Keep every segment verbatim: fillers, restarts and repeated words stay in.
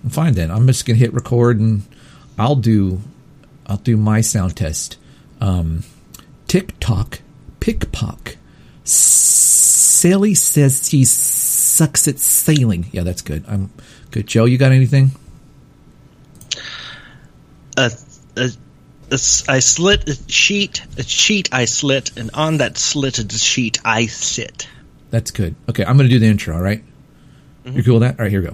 Fine then. I'm just gonna hit record and I'll do I'll do my sound test. Um, TikTok, pickpock. Sally says she sucks at sailing. Yeah, that's good. I'm good. Joe, you got anything? Uh, uh, uh, I slit a sheet, a sheet I slit, and on that slitted sheet I sit. That's good. Okay, I'm going to do the intro, all right? Mm-hmm. You're cool with that? All right, here we go.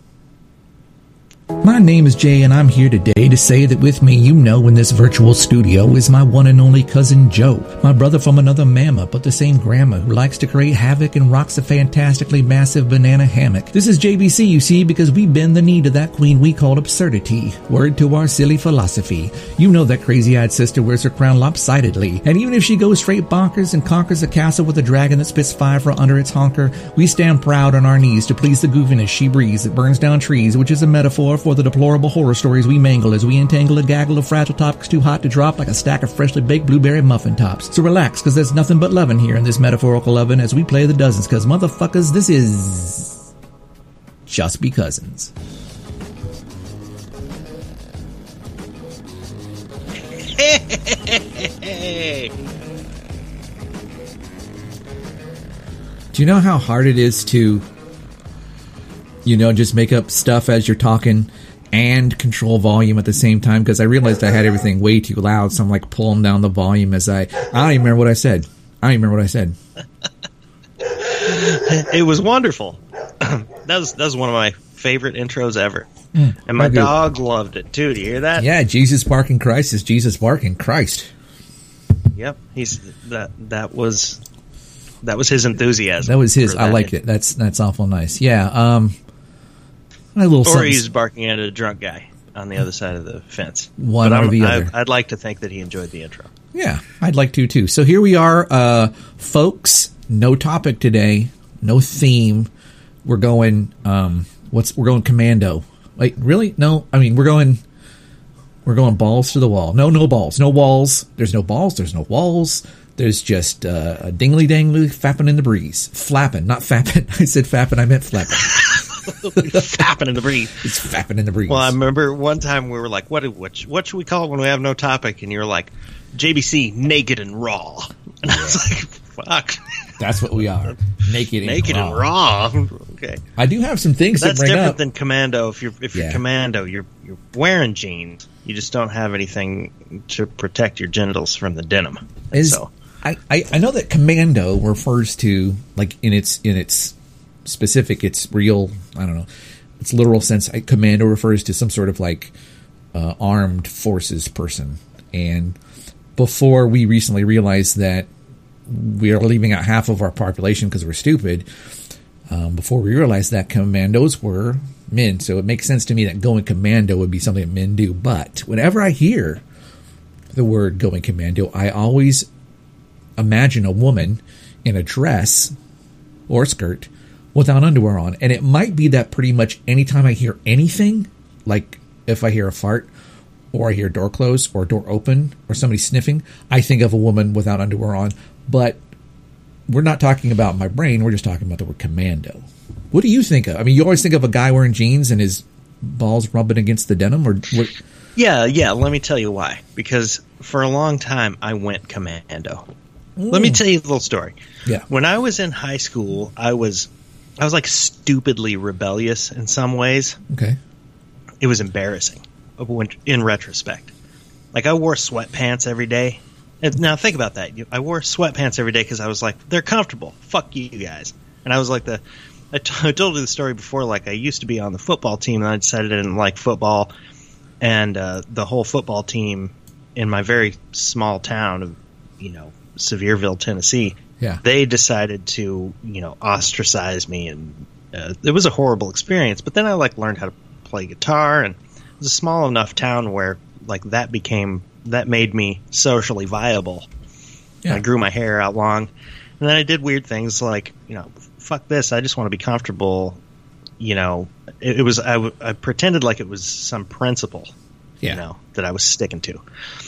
My name is Jay, and I'm here today to say that with me, you know, in this virtual studio is my one and only cousin Joe, my brother from another mama, but the same grandma, who likes to create havoc and rocks a fantastically massive banana hammock. This is J B C, you see, because we bend the knee to that queen we call absurdity. Word to our silly philosophy. You know that crazy-eyed sister wears her crown lopsidedly, and even if she goes straight bonkers and conquers a castle with a dragon that spits fire from under its honker, we stand proud on our knees to please the goofiness she breathes that burns down trees, which is a metaphor for the deplorable horror stories we mangle as we entangle a gaggle of fragile topics too hot to drop like a stack of freshly baked blueberry muffin tops. So relax, because there's nothing but loving here in this metaphorical oven as we play the dozens, because motherfuckers, this is Just Be Cousins. Do you know how hard it is to, you know, just make up stuff as you're talking and control volume at the same time? Because I realized I had everything way too loud, so I'm like pulling down the volume as I... I don't even remember what I said. I don't even remember what I said. It was wonderful. that was that was one of my favorite intros ever. Mm, and my dog loved it, too. Do you hear that? Yeah, Jesus barking Christ is Jesus barking Christ. Yep. he's that that was... That was his enthusiasm. That was his. I liked it. That's that's awful nice. Yeah. Um, a little or something. He's barking at a drunk guy on the other side of the fence. One but or the other. I, I'd like to think that he enjoyed the intro. Yeah, I'd like to too. So here we are, uh, folks. No topic today. No theme. We're going. Um, what's we're going commando. Wait, really? No. I mean, we're going. We're going balls to the wall. No, no balls. No walls. There's no balls. There's no walls. There's just uh, a dingly-dangly fapping in the breeze. Flapping, not fapping. I said fapping, I meant flapping. Fapping in the breeze. It's fapping in the breeze. Well, I remember one time we were like, what, what, what should we call it when we have no topic? And you were like, J B C, naked and raw. And yeah. I was like, fuck. That's what we are. Naked and naked raw. and raw. Okay. I do have some things That's to bring different up. than commando. If you're if you're yeah. commando, you're you're wearing jeans. You just don't have anything to protect your genitals from the denim. Is, so I, I, I know that commando refers to, like, in its in its specific, its real, I don't know, its literal sense, I, commando refers to some sort of, like, uh, armed forces person. And before we recently realized that we are leaving out half of our population because we're stupid, um, before we realized that commandos were men. So it makes sense to me that going commando would be something that men do. But whenever I hear the word going commando, I always imagine a woman in a dress or skirt without underwear on. And it might be that pretty much anytime I hear anything, like if I hear a fart or I hear a door close or a door open or somebody sniffing, I think of a woman without underwear on. But we're not talking about my brain. We're just talking about the word commando. What do you think of? I mean, you always think of a guy wearing jeans and his balls rubbing against the denim, or what? Yeah, yeah. Let me tell you why. Because for a long time, I went commando. Mm. Let me tell you a little story. Yeah. When I was in high school, I was, I was like stupidly rebellious in some ways. Okay. It was embarrassing in retrospect. Like I wore sweatpants every day. And now think about that. I wore sweatpants every day because I was like, they're comfortable. Fuck you guys. And I was like the, I, t- I told you the story before. Like I used to be on the football team, and I decided I didn't like football. And uh, the whole football team in my very small town of, you know, Sevierville, Tennessee, yeah, they decided to, you know, ostracize me, and uh, it was a horrible experience. But then I like learned how to play guitar, and it was a small enough town where like that became that made me socially viable. Yeah. And I grew my hair out long, and then I did weird things like, you know, fuck this, I just want to be comfortable. You know, it, it was I, w- I pretended like it was some principle, yeah. you know, that I was sticking to.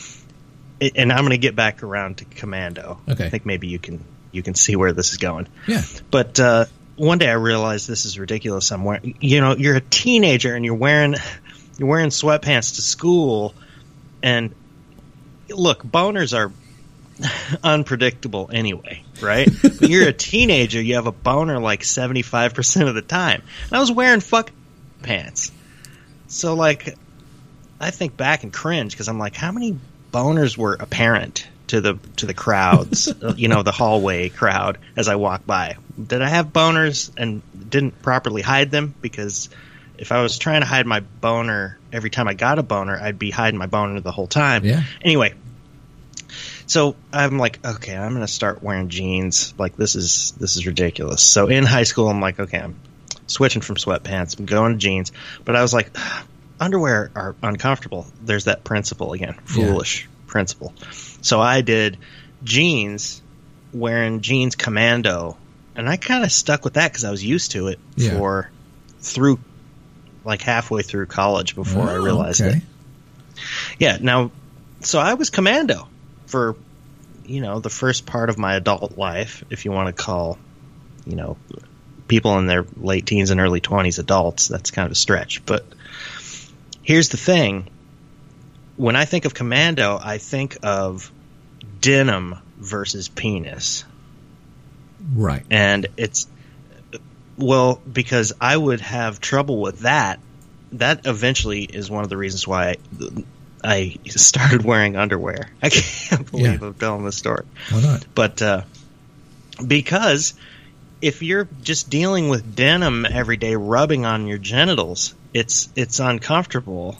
It, and I'm going to get back around to commando. Okay. I think maybe you can you can see where this is going. Yeah. But uh, one day I realized this is ridiculous. I'm wearing, you know, you're a teenager and you're wearing you're wearing sweatpants to school, and look, boners are unpredictable anyway, right? When you're a teenager, you have a boner like seventy-five percent of the time. And I was wearing fuck pants. So, like, I think back and cringe because I'm like, how many boners were apparent to the to the crowds, you know, the hallway crowd as I walked by? Did I have boners and didn't properly hide them? Because if I was trying to hide my boner every time I got a boner, I'd be hiding my boner the whole time. Yeah. Anyway. So I'm like, okay, I'm going to start wearing jeans. Like, this is this is ridiculous. So in high school, I'm like, okay, I'm switching from sweatpants. I'm going to jeans. But I was like, underwear are uncomfortable. There's that principle again, foolish yeah. principle. So I did jeans, wearing jeans commando. And I kind of stuck with that because I was used to it yeah. for through, like halfway through college before oh, I realized okay. it. Yeah, now, so I was commando for, you know, the first part of my adult life, if you want to call, you know, people in their late teens and early twenties adults. That's kind of a stretch. But here's the thing. When I think of commando, I think of denim versus penis. Right. And it's, well, because I would have trouble with that. That eventually is one of the reasons why I, I started wearing underwear. I can't believe yeah. I'm telling this story. Why not? But uh, because if you're just dealing with denim every day, rubbing on your genitals, it's it's uncomfortable.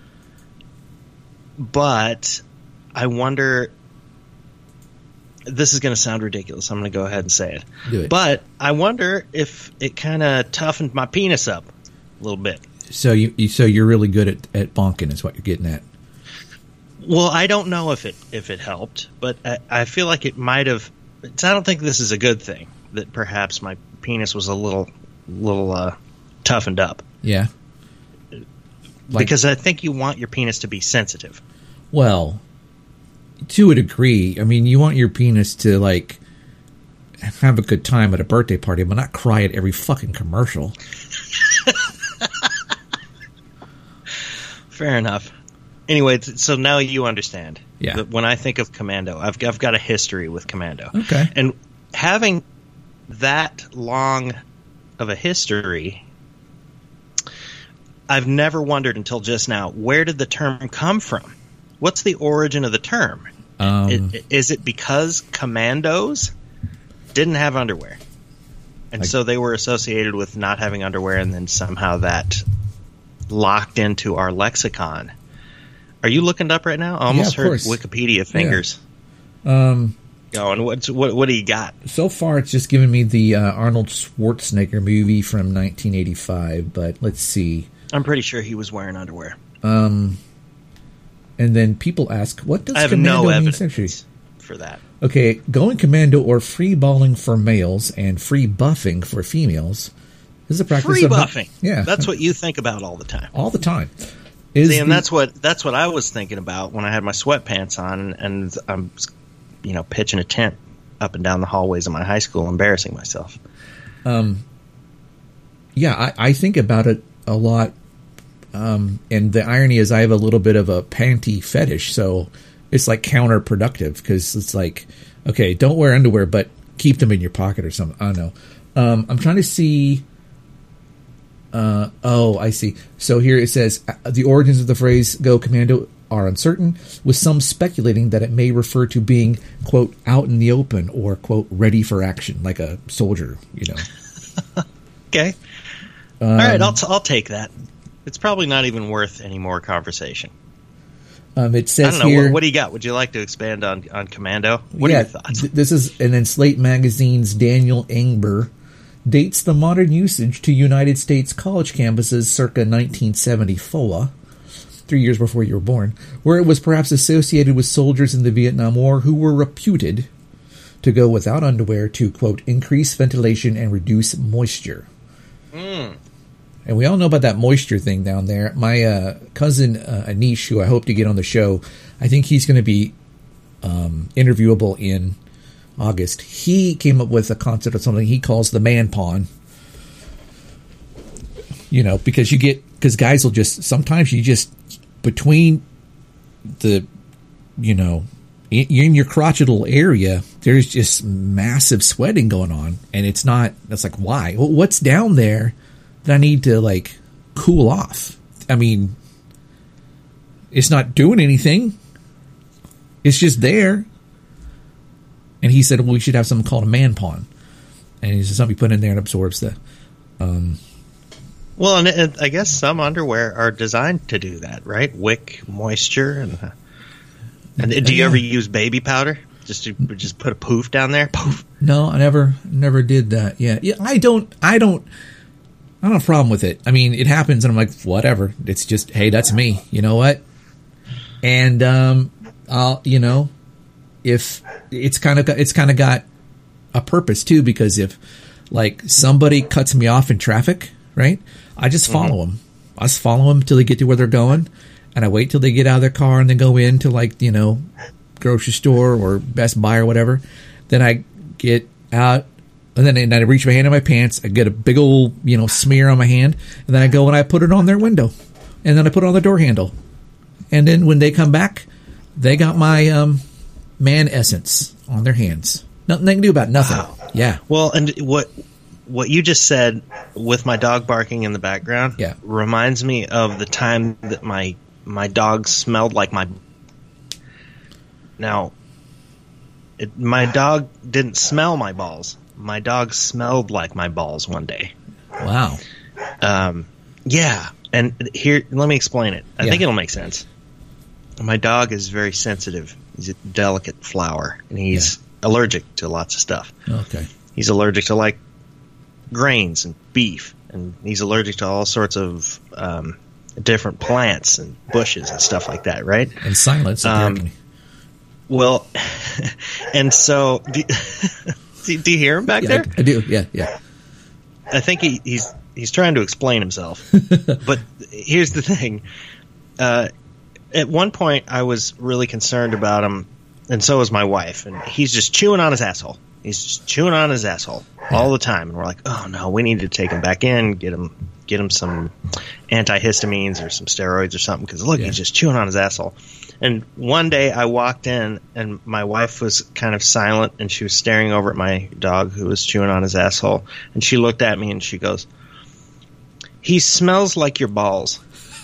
But I wonder. This is going to sound ridiculous. I'm going to go ahead and say it. Do it. But I wonder if it kind of toughened my penis up a little bit. So you, you so you're really good at, at bonking is what you're getting at. Well, I don't know if it if it helped, but I, I feel like it might have. I don't think this is a good thing. That perhaps my penis was a little little uh, toughened up. Yeah. Like, because I think you want your penis to be sensitive. Well, to a degree. I mean, you want your penis to like have a good time at a birthday party, but not cry at every fucking commercial. Fair enough. Anyway, so now you understand. Yeah. That when I think of commando, I've, I've got a history with commando. Okay. And having that long of a history, I've never wondered until just now, where did the term come from? What's the origin of the term? Um, it, is it because commandos didn't have underwear? And like, so they were associated with not having underwear, and then somehow that locked into our lexicon. Are you looking it up right now? I almost yeah, heard course. Wikipedia fingers. Yeah. Um, going. What's, what what do you got? So far, it's just given me the uh, Arnold Schwarzenegger movie from nineteen eighty-five, but let's see. I'm pretty sure he was wearing underwear. Um, and then people ask, what does I have commando no mean evidence sexually? For that. Okay, going commando or free balling for males and free buffing for females is a practice free of buffing. Yeah, that's what you think about all the time. All the time. Is See, and the, that's what that's what I was thinking about when I had my sweatpants on, and I'm, you know, pitching a tent up and down the hallways of my high school, embarrassing myself. Um. Yeah, I, I think about it a lot, um, and the irony is I have a little bit of a panty fetish, so it's like counterproductive because it's like, okay, don't wear underwear, but keep them in your pocket or something. I don't know. Um, I'm trying to see. Uh, oh, I see. So here it says the origins of the phrase "go commando" are uncertain, with some speculating that it may refer to being, quote, out in the open or, quote, ready for action, like a soldier, you know. Okay. Um, All right, I'll t- I'll take that. It's probably not even worth any more conversation. Um, it says I don't know. here, what, what do you got? Would you like to expand on, on Commando? What yeah, are your thoughts? Th- this is, and then Slate Magazine's Daniel Engber dates the modern usage to United States college campuses circa nineteen seventy-four, three years before you were born, where it was perhaps associated with soldiers in the Vietnam War who were reputed to go without underwear to, quote, increase ventilation and reduce moisture. Mm. And we all know about that moisture thing down there. My uh, cousin uh, Anish, who I hope to get on the show, I think he's going to be um, interviewable in August. He came up with a concept of something he calls the man pond, you know, because you get, because guys will just, sometimes you just, between the, you know, in, in your crotchal area, there's just massive sweating going on. And it's not, that's like, why? Well, what's down there that I need to, like, cool off? I mean, it's not doing anything. It's just there. And he said, well, we should have something called a man pawn. And he said, something you put in there and absorbs the... Um, well, and it, I guess some underwear are designed to do that, right? Wick moisture. And, uh, and do you yeah. ever use baby powder? Just to just put a poof down there? Poof. No, I never never did that. Yeah, yeah. I don't, I don't, I don't have a problem with it. I mean, it happens and I'm like, whatever. It's just, hey, that's me. You know what? And, um, I'll, you know... If it's kind of it's kind of got a purpose too, because if like somebody cuts me off in traffic, right? I just follow mm-hmm. them. I just follow them till they get to where they're going, and I wait till they get out of their car and then go into like you know grocery store or Best Buy or whatever. Then I get out and then and I reach my hand in my pants. I get a big old you know smear on my hand, and then I go and I put it on their window, and then I put it on the door handle, and then when they come back, they got my um. man essence on their hands. Nothing they can do about nothing. Wow. Yeah. Well, and what what you just said with my dog barking in the background yeah. reminds me of the time that my my dog smelled like my... Now, it, my dog didn't smell my balls. My dog smelled like my balls one day. Wow. Um. Yeah. And here, let me explain it. I yeah. think it'll make sense. My dog is very sensitive. He's a delicate flower, and he's yeah. allergic to lots of stuff. Okay. He's allergic to, like, grains and beef, and he's allergic to all sorts of um, different plants and bushes and stuff like that, right? And silence, apparently. Um, well, and so, do, do, do you hear him back yeah, there? I, I do, yeah, yeah. I think he, he's he's trying to explain himself. But here's the thing. Uh At one point, I was really concerned about him, and so was my wife. And he's just chewing on his asshole. He's just chewing on his asshole all the time. And we're like, oh, no, we need to take him back in, get him get him some antihistamines or some steroids or something, because, look, yeah. he's just chewing on his asshole. And one day I walked in, and my wife was kind of silent, and she was staring over at my dog who was chewing on his asshole. And she looked at me, and she goes, he smells like your balls.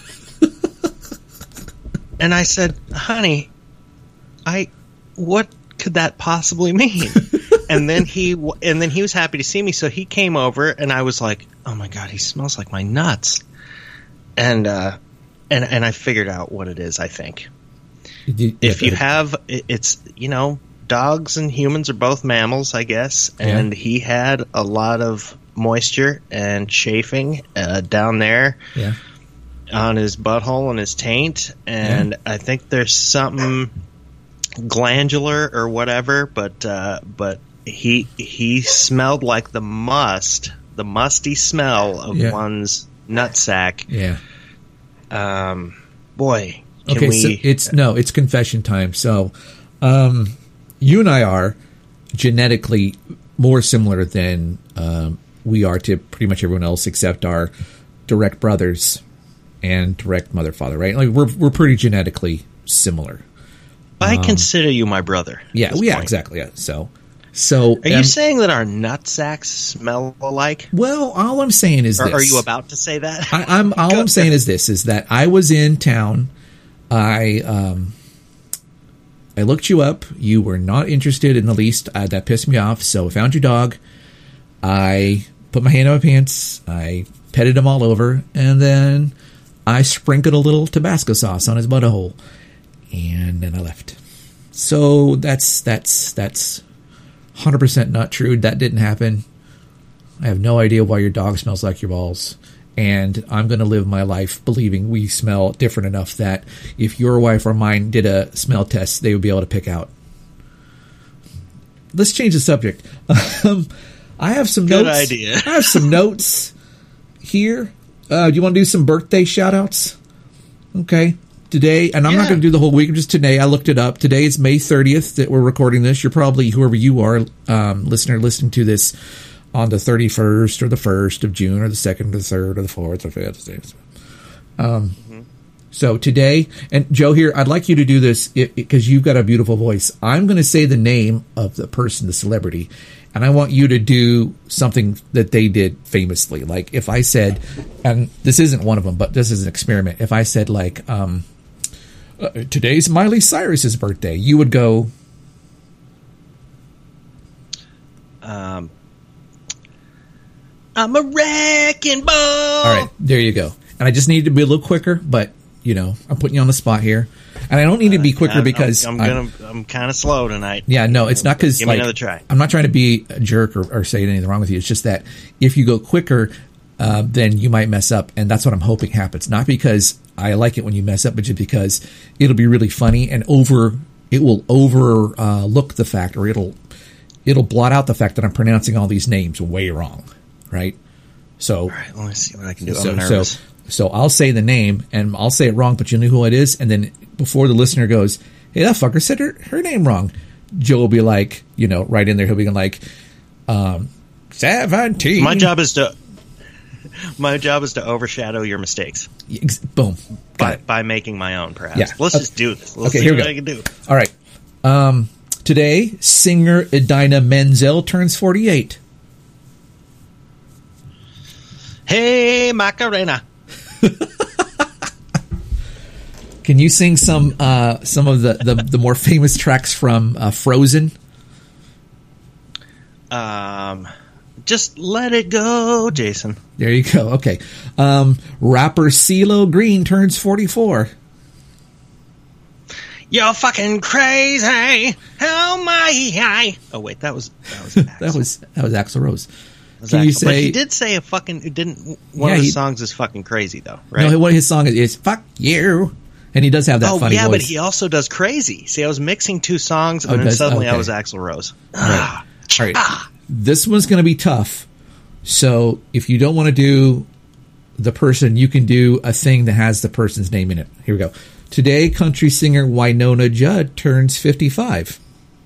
And I said, honey, I, what could that possibly mean? and then he, and then he was happy to see me. So he came over and I was like, oh my God, he smells like my nuts. And, uh, and, and I figured out what it is, I think. You, if you have, it's, you know, dogs and humans are both mammals, I guess. And yeah. he had a lot of moisture and chafing uh, down there. Yeah. On his butthole and his taint, and yeah. I think there's something glandular or whatever, but uh, but he he smelled like the must, the musty smell of yeah. one's nutsack. Yeah. Um, boy. Can okay, we, so it's no, it's confession time. So, um, you and I are genetically more similar than um, we are to pretty much everyone else, except our direct brothers and direct mother father, right? Like we're we're pretty genetically similar. I um, consider you my brother. Yeah, yeah, point. exactly. Yeah. So, so are you um, saying that our nutsacks smell alike? Well, all I'm saying is or this. Are you about to say that? I, I'm all I'm saying is this: is that I was in town. I um, I looked you up. You were not interested in the least. Uh, that pissed me off. So I found your dog. I put my hand in my pants. I petted him all over, and then I sprinkled a little Tabasco sauce on his butthole, and then I left. So that's that's that's one hundred percent not true. That didn't happen. I have no idea why your dog smells like your balls, and I'm going to live my life believing we smell different enough that if your wife or mine did a smell test, they would be able to pick out. Let's change the subject. Um, I have some Good notes. idea. I have some notes here. Uh, do you want to do some birthday shout-outs? Okay. Today, and I'm yeah. not going to do the whole week, just today. I looked it up. Today is May thirtieth that we're recording this. You're probably, whoever you are, um, listener, listening to this on the thirty-first or the first of June or the second or the third or the fourth or fifth. Um, mm-hmm. So today, and Joe here, I'd like you to do this because you've got a beautiful voice. I'm going to say the name of the person, the celebrity, and I want you to do something that they did famously. Like if I said, and this isn't one of them, but this is an experiment. If I said like, um, uh, today's Miley Cyrus's birthday, you would go, um, I'm a wrecking ball. All right, there you go. And I just need to be a little quicker, but you know, I'm putting you on the spot here, and I don't need to be quicker uh, because I'm, I'm gonna I'm, I'm kind of slow tonight. Yeah, no, it's not because give like, me another try. I'm not trying to be a jerk or, or say anything wrong with you. It's just that if you go quicker, uh, then you might mess up, and that's what I'm hoping happens. Not because I like it when you mess up, but just because it'll be really funny and over it will over uh, look the fact, or it'll it'll blot out the fact that I'm pronouncing all these names way wrong, right? So, all right, let me see what I can do. So, I'm nervous. So, So I'll say the name, and I'll say it wrong, but you'll know who it is. And then before the listener goes, hey, that fucker said her, her name wrong, Joe will be like, you know, right in there. He'll be like, um, seventeen. My job is to, my job is to overshadow your mistakes. Boom. By, by making my own, perhaps. Yeah. Let's okay. just do this. Let's okay, see here what we go. I can do. All right. Um, today, singer Idina Menzel turns forty-eight. Hey, Macarena. Can you sing some uh, some of the, the, the more famous tracks from uh, Frozen? Um, just let it go, Jason. There you go. Okay. Um, rapper CeeLo Green turns forty-four. You're fucking crazy. How my I? Oh wait, that was that was Axl. that was that was Axl Rose. Was Can Axl. you say? But he did say a fucking. It didn't. One yeah, of his he, songs is fucking crazy though, right? No, what his song is, is "Fuck You," and he does have that oh, funny yeah, voice. but he also does crazy. See, I was mixing two songs, and oh, then does, suddenly okay. I was Axl Rose. Right. All right. This one's going to be tough. So if you don't want to do the person, you can do a thing that has the person's name in it. Here we go. Today, country singer Wynonna Judd turns fifty-five.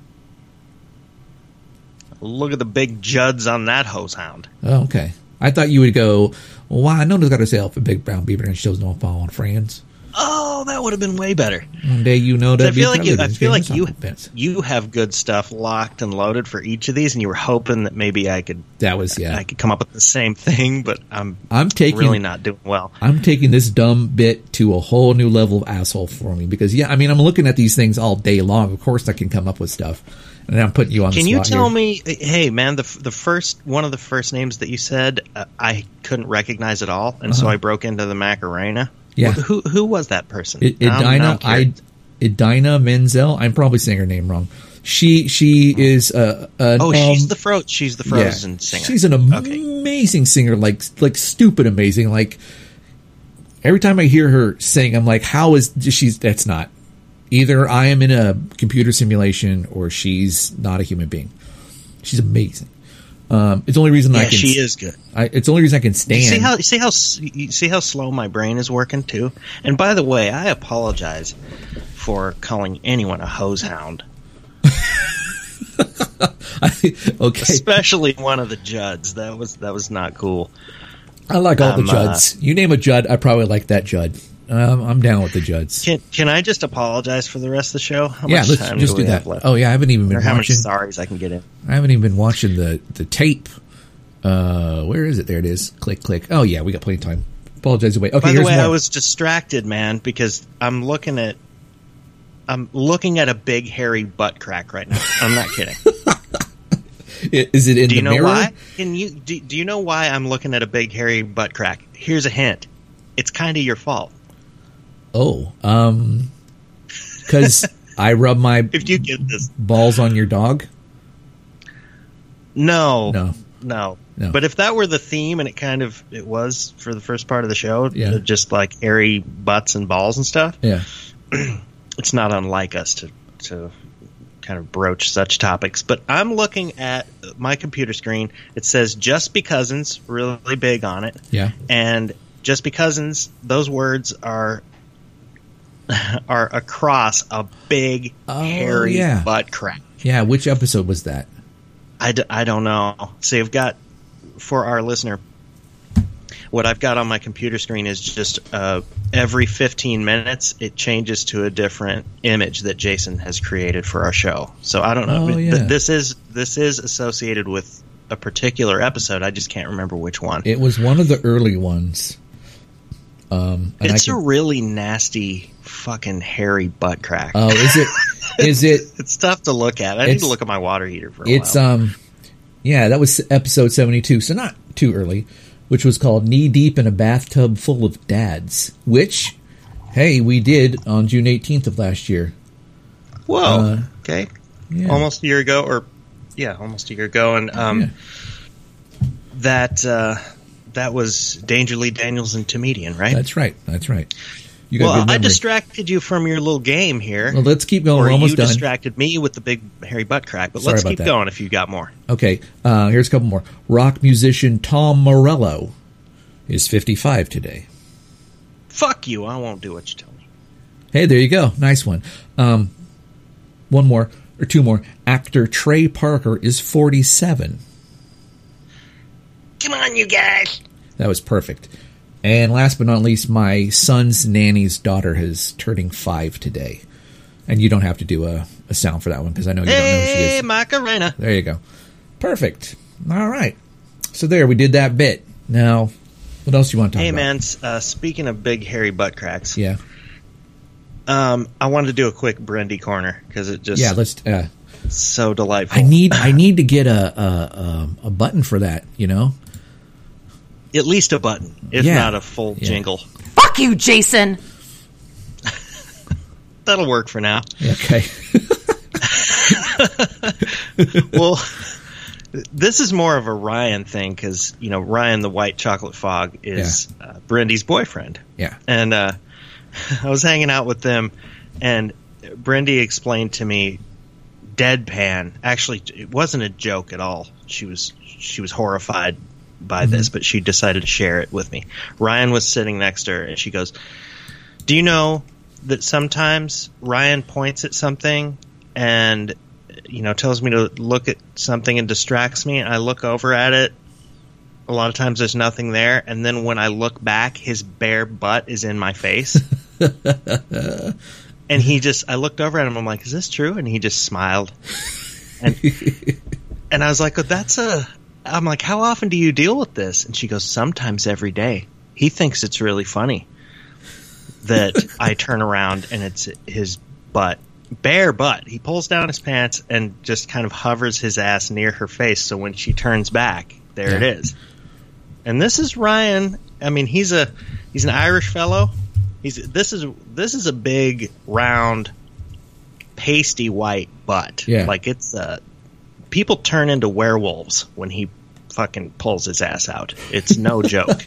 Look at the big Judds on that hose hound. Oh, okay. I thought you would go, well, Wynonna's got herself a big brown beaver and she shows no following friends. Oh, that would have been way better. One day you know that. I feel like you. I feel like you. You have good stuff locked and loaded for each of these, and you were hoping that maybe I could. That was yeah. I could come up with the same thing, but I'm. I'm taking really not doing well. I'm taking this dumb bit to a whole new level of asshole for me because yeah, I mean I'm looking at these things all day long. Of course I can come up with stuff, and I'm putting you on. Can the you spot tell here. me? Hey, man, the the first one of the first names that you said uh, I couldn't recognize at all, and uh-huh. so I broke into the Macarena. Yeah, who who was that person? It, Idina, I, Idina Menzel. I'm probably saying her name wrong. She she oh. is a, a oh um, she's the fro she's the Frozen yeah, singer. She's an amazing okay. singer, like like stupid amazing. Like every time I hear her sing, I'm like, how is she's? That's not either. I am in a computer simulation or she's not a human being. She's amazing. Um, it's the only reason yeah, I can. She is good. I, it's the only reason I can stand. You see how see how you see how slow my brain is working too. And by the way, I apologize for calling anyone a hose hound. I, okay, especially one of the Judds. That was that was not cool. I like all um, the Judds. Uh, you name a Judd, I probably like that Judd. Um, I'm down with the Judds. Can Can I just apologize for the rest of the show? How yeah, much let's time just do, do we that. Have left? Oh yeah, I haven't even been or how watching. How much sorries I can get in? I haven't even been watching the the tape. Uh, where is it? There it is. Click, click. Oh yeah, we got plenty of time. Apologize away. Okay, by the here's way, more. I was distracted, man, because I'm looking at I'm looking at a big hairy butt crack right now. I'm not kidding. Is it in do you the know mirror? Why? Can you do, do you know why I'm looking at a big hairy butt crack? Here's a hint. It's kind of your fault. Oh, um, because I rub my if you get this balls on your dog. No, no, no, no. But if that were the theme, and it kind of it was for the first part of the show, yeah. just like hairy butts and balls and stuff. Yeah, it's not unlike us to to kind of broach such topics. But I'm looking at my computer screen. It says "Just Be Cousins" really big on it. Yeah, and "Just Be Cousins," those words are are across a big oh, hairy yeah. butt crack. Yeah, which episode was that? I, d- I don't know. So you've got for our listener, what I've got on my computer screen is just uh, every fifteen minutes it changes to a different image that Jason has created for our show. So I don't know. Oh, yeah. Th- this is this is associated with a particular episode. I just can't remember which one. It was one of the early ones. Um, and it's I can, a really nasty, fucking hairy butt crack. Oh, is it? Is it? It's tough to look at. I need to look at my water heater for a it's, while. um, yeah, that was episode seventy-two, so not too early, which was called Knee Deep in a Bathtub Full of Dads, which, hey, we did on June eighteenth of last year. Whoa. Uh, okay. Yeah. Almost a year ago, or, yeah, almost a year ago. And um, Yeah. that uh, that was Danger Lee Daniels and Tomedian, right? That's right. That's right. You got Well, good I memory. distracted you from your little game here. Well, let's keep going. Or We're almost you done. distracted me with the big hairy butt crack. But Sorry let's about keep that. going if you got more. Okay, uh, here's a couple more. Rock musician Tom Morello is fifty-five today. Fuck you. I won't do what you tell me. Hey, there you go. Nice one. Um, one more, or two more. Actor Trey Parker is forty-seven. Come on, you guys. That was perfect. And last but not least, my son's nanny's daughter is turning five today. And you don't have to do a, a sound for that one because I know you don't know who she Hey, is. Macarena. There you go. Perfect. All right. So there, we did that bit. Now, what else do you want to talk Hey, about? man, uh, speaking of big hairy butt cracks, Yeah. um, I wanted to do a quick Brendy corner because it just Yeah, let's... Uh, so delightful. I need I need to get a, a, a, a button for that, you know? At least a button, if Yeah. not a full Yeah. jingle. Fuck you, Jason! That'll work for now. Okay. Well, this is more of a Ryan thing because, you know, Ryan the White Chocolate Fog is uh, Brendy's boyfriend. Yeah. And uh, I was hanging out with them, and Brendy explained to me deadpan. Actually, it wasn't a joke at all. She was she was horrified by this, but she decided to share it with me. Ryan was sitting next to her, and she goes, "Do you know that sometimes Ryan points at something and, you know, tells me to look at something and distracts me, and I look over at it. A lot of times there's nothing there, and then when I look back, his bare butt is in my face." And he just, I looked over at him, I'm like, "Is this true?" And he just smiled. And and I was like, oh, that's a, I'm like, "How often do you deal with this?" And she goes, "Sometimes every day." He thinks it's really funny that I turn around and it's his butt, bare butt. He pulls down his pants and just kind of hovers his ass near her face, so when she turns back, there Yeah. it is. And this is Ryan. I mean, he's a he's an Irish fellow. He's this is this is a big, round, pasty white butt. Yeah. Like it's uh people turn into werewolves when he fucking pulls his ass out. It's no joke.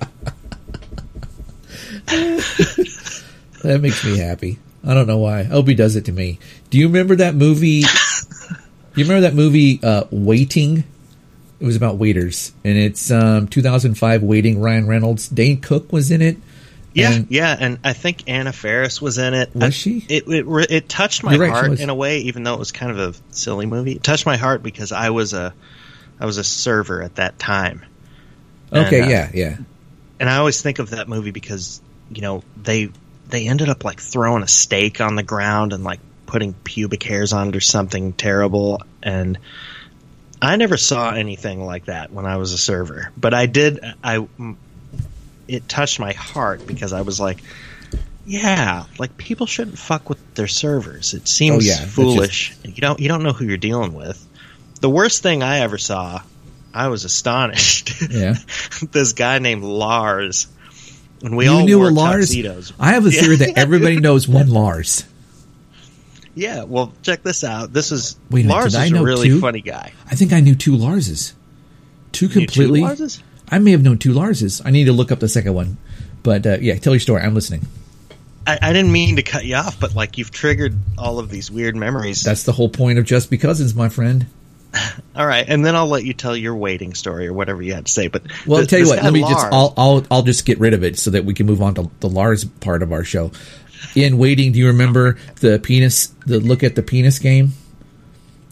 That makes me happy. I don't know why. I hope he does it to me. Do you remember that movie? You remember that movie, uh, Waiting? It was about waiters, and it's um, two thousand five Waiting. Ryan Reynolds, Dane Cook was in it. Yeah, And- yeah, and I think Anna Faris was in it. Was I- she? It it, re- it touched my You're right, she heart was. in a way, even though it was kind of a silly movie. It touched my heart because I was a I was a server at that time. Okay, And, uh, yeah, yeah. And I always think of that movie because, you know, they they ended up like throwing a steak on the ground and like putting pubic hairs on it or something terrible, and I never saw anything like that when I was a server. But I did I it touched my heart because I was like, yeah, like people shouldn't fuck with their servers. It seems Oh, yeah, that's foolish. You don't you don't know who you're dealing with. The worst thing I ever saw, I was astonished. Yeah. This guy named Lars, and we You all knew wore a Lars? tuxedos. I have a theory Yeah. that everybody knows one Lars. Yeah, well, check this out. This is Wait a minute, Lars did I is a know really two? funny guy. I think I knew two Larses. Two You knew two completely. Larses? I may have known two Larses. I need to look up the second one. But uh, yeah, tell your story. I'm listening. I, I didn't mean to cut you off, but like you've triggered all of these weird memories. That's the whole point of Just Be Cousins, my friend. All right, and then I'll let you tell your waiting story or whatever you had to say. But Well, th- tell you this what. guy Let me Lars, just. I'll. I'll. I'll just get rid of it so that we can move on to the Lars part of our show. In Waiting, do you remember the penis? The look at the penis game,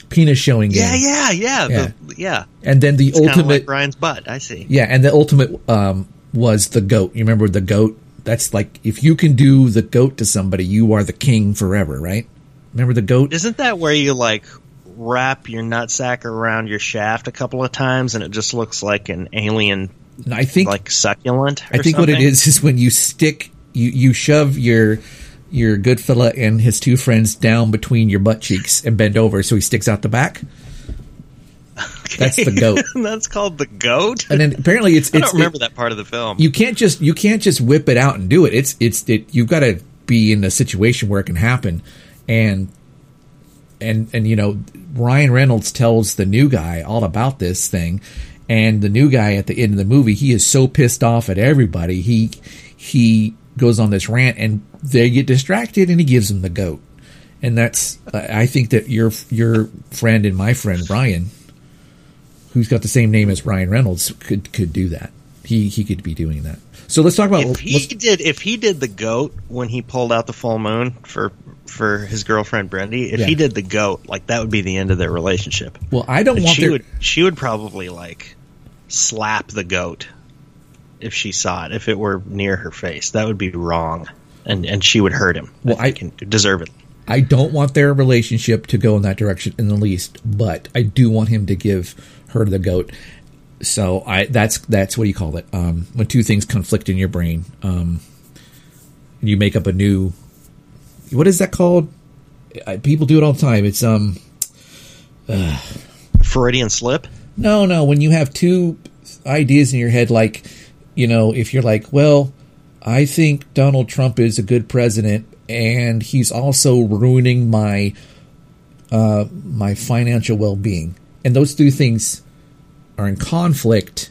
penis showing game. Yeah, yeah, yeah, Yeah. the, yeah. And then the It's kind of ultimate, like Ryan's butt. I see. yeah, and the ultimate um, was the goat. You remember the goat? That's like, if you can do the goat to somebody, you are the king forever, right? Remember the goat? Isn't that where you like wrap your nutsack around your shaft a couple of times and it just looks like an alien, I think, like succulent? Or I think something? what it is is when you stick, you, you shove your your good fella and his two friends down between your butt cheeks and bend over so he sticks out the back. Okay. That's the goat. That's called the goat. And then apparently it's, I it's don't remember it, that part of the film. you can't just you can't just whip it out and do it. It's it's it, you've got to be in a situation where it can happen. And and and you know, Ryan Reynolds tells the new guy all about this thing, and the new guy at the end of the movie, he is so pissed off at everybody. He he goes on this rant, and they get distracted, and he gives them the goat. And that's I think that your your friend and my friend Brian, who's got the same name as Ryan Reynolds, could could do that. He he could be doing that. So let's talk about if he did if he did the goat when he pulled out the full moon for for his girlfriend Brendy. If Yeah. he did the goat, like that would be the end of their relationship. Well, I don't And want she their, would she would probably like slap the goat if she saw it. If it were near her face, that would be wrong, and and she would hurt him. Well, I think, and deserve it. I don't want their relationship to go in that direction in the least, but I do want him to give her the goat. So I that's that's what do you call it? Um, when two things conflict in your brain, um, you make up a new. What is that called? I, people do it all the time. It's um. Uh, Freudian slip. no, no. When you have two ideas in your head, like, you know, if you're like, well, I think Donald Trump is a good president, and he's also ruining my uh, my financial well-being, and those two things are in conflict.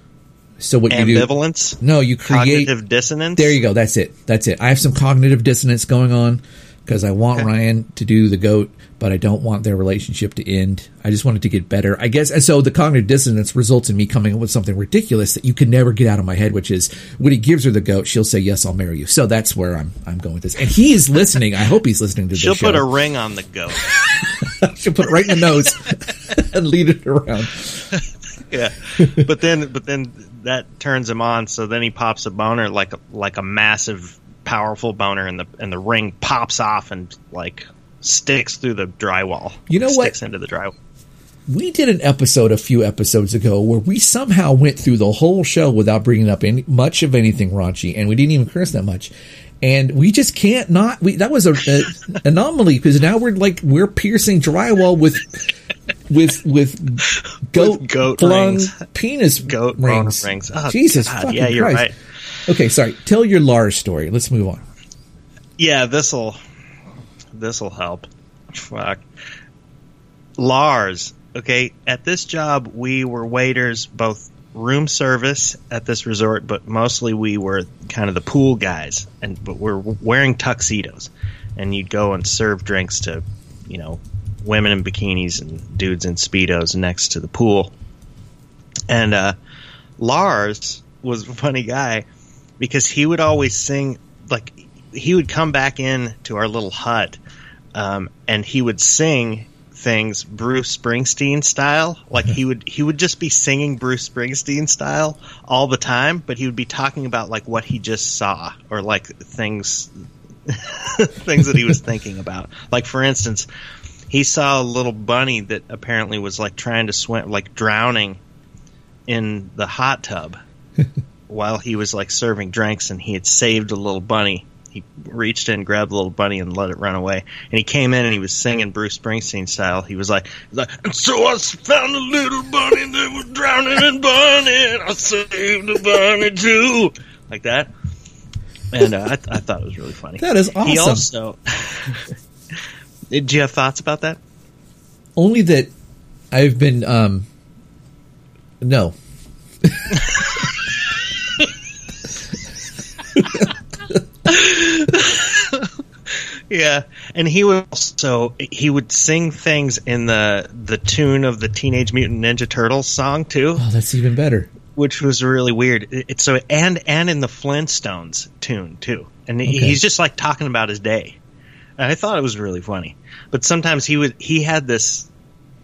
So what you do? Ambivalence. No, you create Cognitive dissonance. There you go. That's it. That's it. I have some cognitive dissonance going on because I want Okay. Ryan to do the goat, but I don't want their relationship to end. I just want it to get better, I guess. And so the cognitive dissonance results in me coming up with something ridiculous that you can never get out of my head, which is when he gives her the goat, she'll say, yes, I'll marry you. So that's where I'm I'm going with this. And he is listening. I hope he's listening to this She'll show. put a ring on the goat. She'll put it right in the nose and lead it around. Yeah, but then but then that turns him on. So then he pops a boner, like a, like a massive, powerful boner, and the and the ring pops off and like sticks through the drywall. You know what? Sticks into the drywall. We did an episode a few episodes ago where we somehow went through the whole show without bringing up any, much of anything raunchy, and we didn't even curse that much. And we just can't not. We that was a, a anomaly because now we're like we're piercing drywall with with with goat, With goat flung rings. penis Goat rings. boner rings. Oh, Jesus God, fucking yeah, you're Christ! right. Okay, sorry. Tell your Lars story. Let's move on. Yeah, this'll this'll help. Fuck. Lars. Okay, at this job we were waiters, both room service at this resort, but mostly we were kind of the pool guys, and but we're wearing tuxedos, and you'd go and serve drinks to, you know, women in bikinis and dudes in speedos next to the pool. And uh, Lars was a funny guy because he would always sing, like he would come back in to our little hut, um, and he would sing things Bruce Springsteen style. Like he would he would just be singing Bruce Springsteen style all the time, but he would be talking about like what he just saw or like things things that he was thinking about. Like for instance, he saw a little bunny that apparently was like trying to swim, like drowning in the hot tub while he was like serving drinks, and he had saved a little bunny. He reached in, grabbed the little bunny, and let it run away. And he came in and he was singing Bruce Springsteen style. He was like, he was like and so I found a little bunny that was drowning in bunny, and I saved the bunny too. Like that. And uh, I, th- I thought it was really funny. That is awesome. He also... Did you have thoughts about that? Only that I've been um no. Yeah, and he would also he would sing things in the the tune of the Teenage Mutant Ninja Turtles song too, Oh, that's even better. which was really weird. It, it's so and and in the Flintstones tune too, and he- Okay. he's just like talking about his day. And I thought it was really funny, but sometimes he would he had this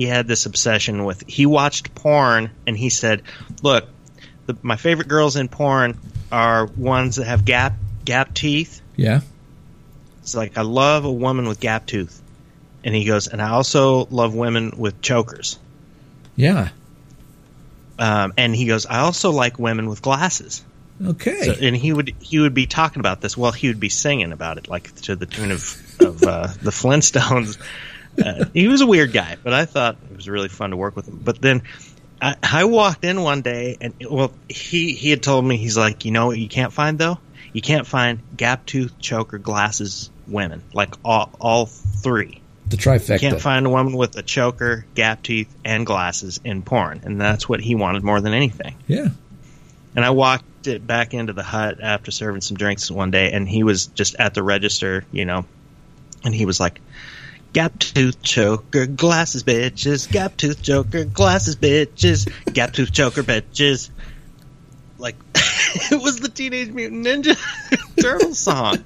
he had this obsession with, he watched porn and he said, look, the, my favorite girls in porn are ones that have gap gap teeth. Yeah. It's like, I love a woman with gap tooth. And he goes, and I also love women with chokers. Yeah. Um, and he goes, I also like women with glasses. Okay. So, and he would he would be talking about this. Well, he would be singing about it, like to the tune of of uh, the Flintstones. Uh, he was a weird guy, but I thought it was really fun to work with him. But then I, I walked in one day, and well, he he had told me, he's like, you know what you can't find though? You can't find gap tooth, choker, glasses women, like all all three. The trifecta. You can't find a woman with a choker, gap teeth, and glasses in porn, and that's what he wanted more than anything. Yeah. And I walked it back into the hut after serving some drinks one day, and he was just at the register, you know, and he was like, gap tooth, choker, glasses, bitches, gap tooth, choker, glasses, bitches, gap tooth, choker, bitches. Like, it was the Teenage Mutant Ninja Turtles song.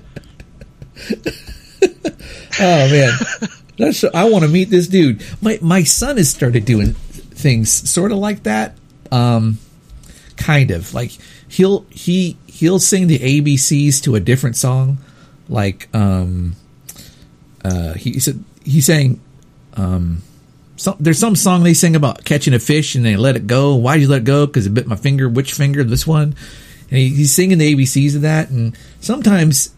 Oh man, that's I want to meet this dude. My my son has started doing things sort of like that. Um, kind of like he'll he he'll sing the A B Cs to a different song. Like um, uh, he said he sang um, some, there's some song they sing about catching a fish and they let it go. Why did you let it go? Because it bit my finger. Which finger? This one. And he, he's singing the A B Cs of that, and sometimes.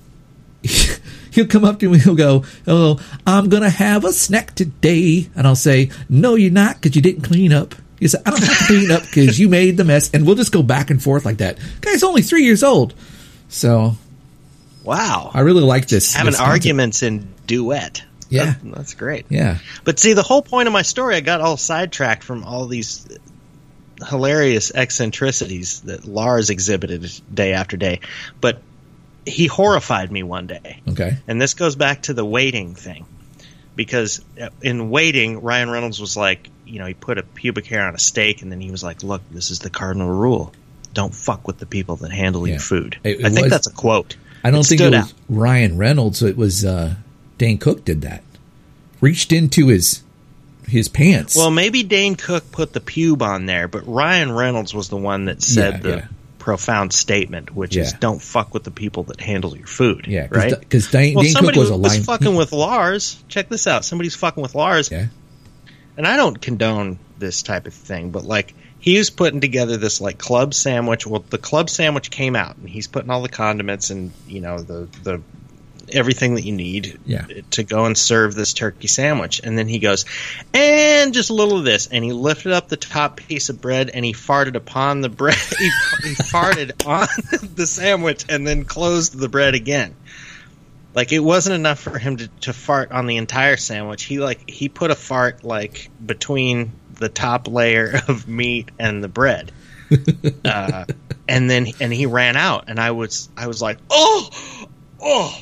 He'll come up to me, he'll go, oh, I'm going to have a snack today. And I'll say, no, you're not, because you didn't clean up. He said, I don't have to clean up because you made the mess. And we'll just go back and forth like that. Guy's only three years old. So. Wow. I really like this. Having this arguments in duet. Yeah. That, that's great. Yeah. But see, the whole point of my story, I got all sidetracked from all these hilarious eccentricities that Lars exhibited day after day. But he horrified me one day. Okay. And this goes back to the waiting thing. Because in Waiting, Ryan Reynolds was like, you know, he put a pubic hair on a steak, and then he was like, look, this is the cardinal rule. Don't fuck with the people that handle Yeah. your food. It- it I think was- that's a quote. I don't It think it stood was out. Ryan Reynolds. It was uh, Dane Cook did that. Reached into his his pants. Well, maybe Dane Cook put the pube on there, but Ryan Reynolds was the one that said Yeah, the yeah. profound statement, which is Yeah. don't fuck with the people that handle your food. yeah, right? Because Dane, Well, Dane Cook somebody was a was line. fucking with Lars. Check this out. Somebody's fucking with Lars. Yeah. And I don't condone this type of thing, but like he was putting together this like club sandwich. Well, the club sandwich came out, and he's putting all the condiments and you know the the everything that you need Yeah. to go and serve this turkey sandwich. And then he goes, and just a little of this, and he lifted up the top piece of bread and he farted upon the bread. he, he farted on the sandwich and then closed the bread again. Like, it wasn't enough for him to, to fart on the entire sandwich. He like he put a fart like between the top layer of meat and the bread, uh, and then and he ran out. And I was I was like, oh, oh,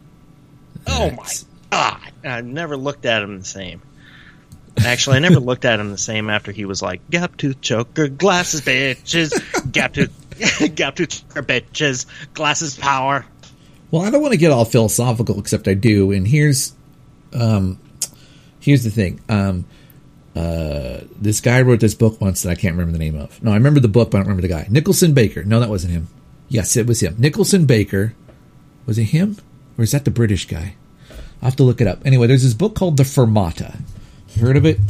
oh my god! And I never looked at him the same. Actually, I never looked at him the same after he was like, gap tooth choker, glasses bitches, gap tooth, gap tooth choker bitches, glasses power. Well, I don't want to get all philosophical, except I do. And here's, um, here's the thing. Um, uh, this guy wrote this book once that I can't remember the name of. No, I remember the book, but I don't remember the guy. Nicholson Baker. No, that wasn't him. Yes, it was him. Nicholson Baker. Was it him? Or is that the British guy? I'll have to look it up. Anyway, there's this book called The Fermata. You heard of it?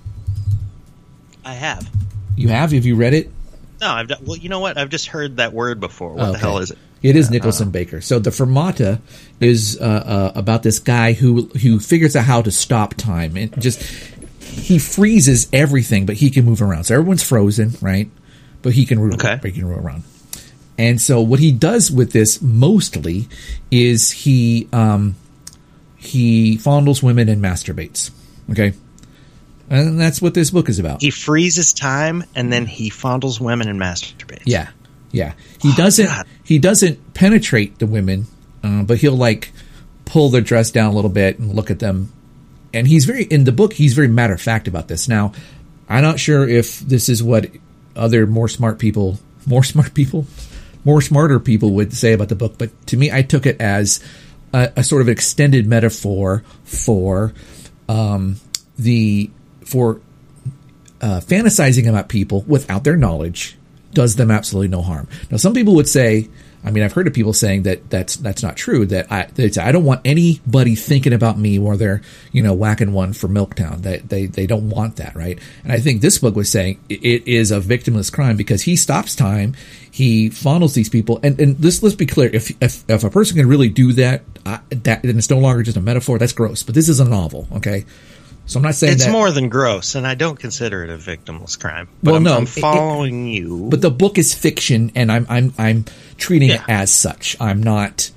I have. You have? Have you read it? No, I've done, well, you know what? I've just heard that word before. What Okay. the hell is it? It is Nicholson Baker. So the Fermata is uh, uh, about this guy who who figures out how to stop time and just he freezes everything, but he can move around. So everyone's frozen, right? But he can move, Okay. he can move around. And so what he does with this mostly is he um, he fondles women and masturbates. Okay, and that's what this book is about. He freezes time and then he fondles women and masturbates. Yeah, yeah. He doesn't. God. He doesn't penetrate the women, uh, but he'll like pull their dress down a little bit and look at them. And he's very in the book. He's very matter of fact about this. Now, I'm not sure if this is what other more smart people, more smart people, more smarter people would say about the book. But to me, I took it as a, a sort of extended metaphor for um, the for uh, fantasizing about people without their knowledge does them absolutely no harm. Now, some people would say, I mean, I've heard of people saying that that's that's not true. That I that I don't want anybody thinking about me while they're, you know, whacking one for Milktown. They they they don't want that, right? And I think this book was saying it is a victimless crime because he stops time, he fondles these people, and and this let's be clear: if if if a person can really do that, I, that then it's no longer just a metaphor. That's gross. But this is a novel, okay? So I'm not saying it's that, more than gross, and I don't consider it a victimless crime. But well, I'm, no, I'm following it, you. But the book is fiction, and I'm I'm I'm treating Yeah. it as such. I'm not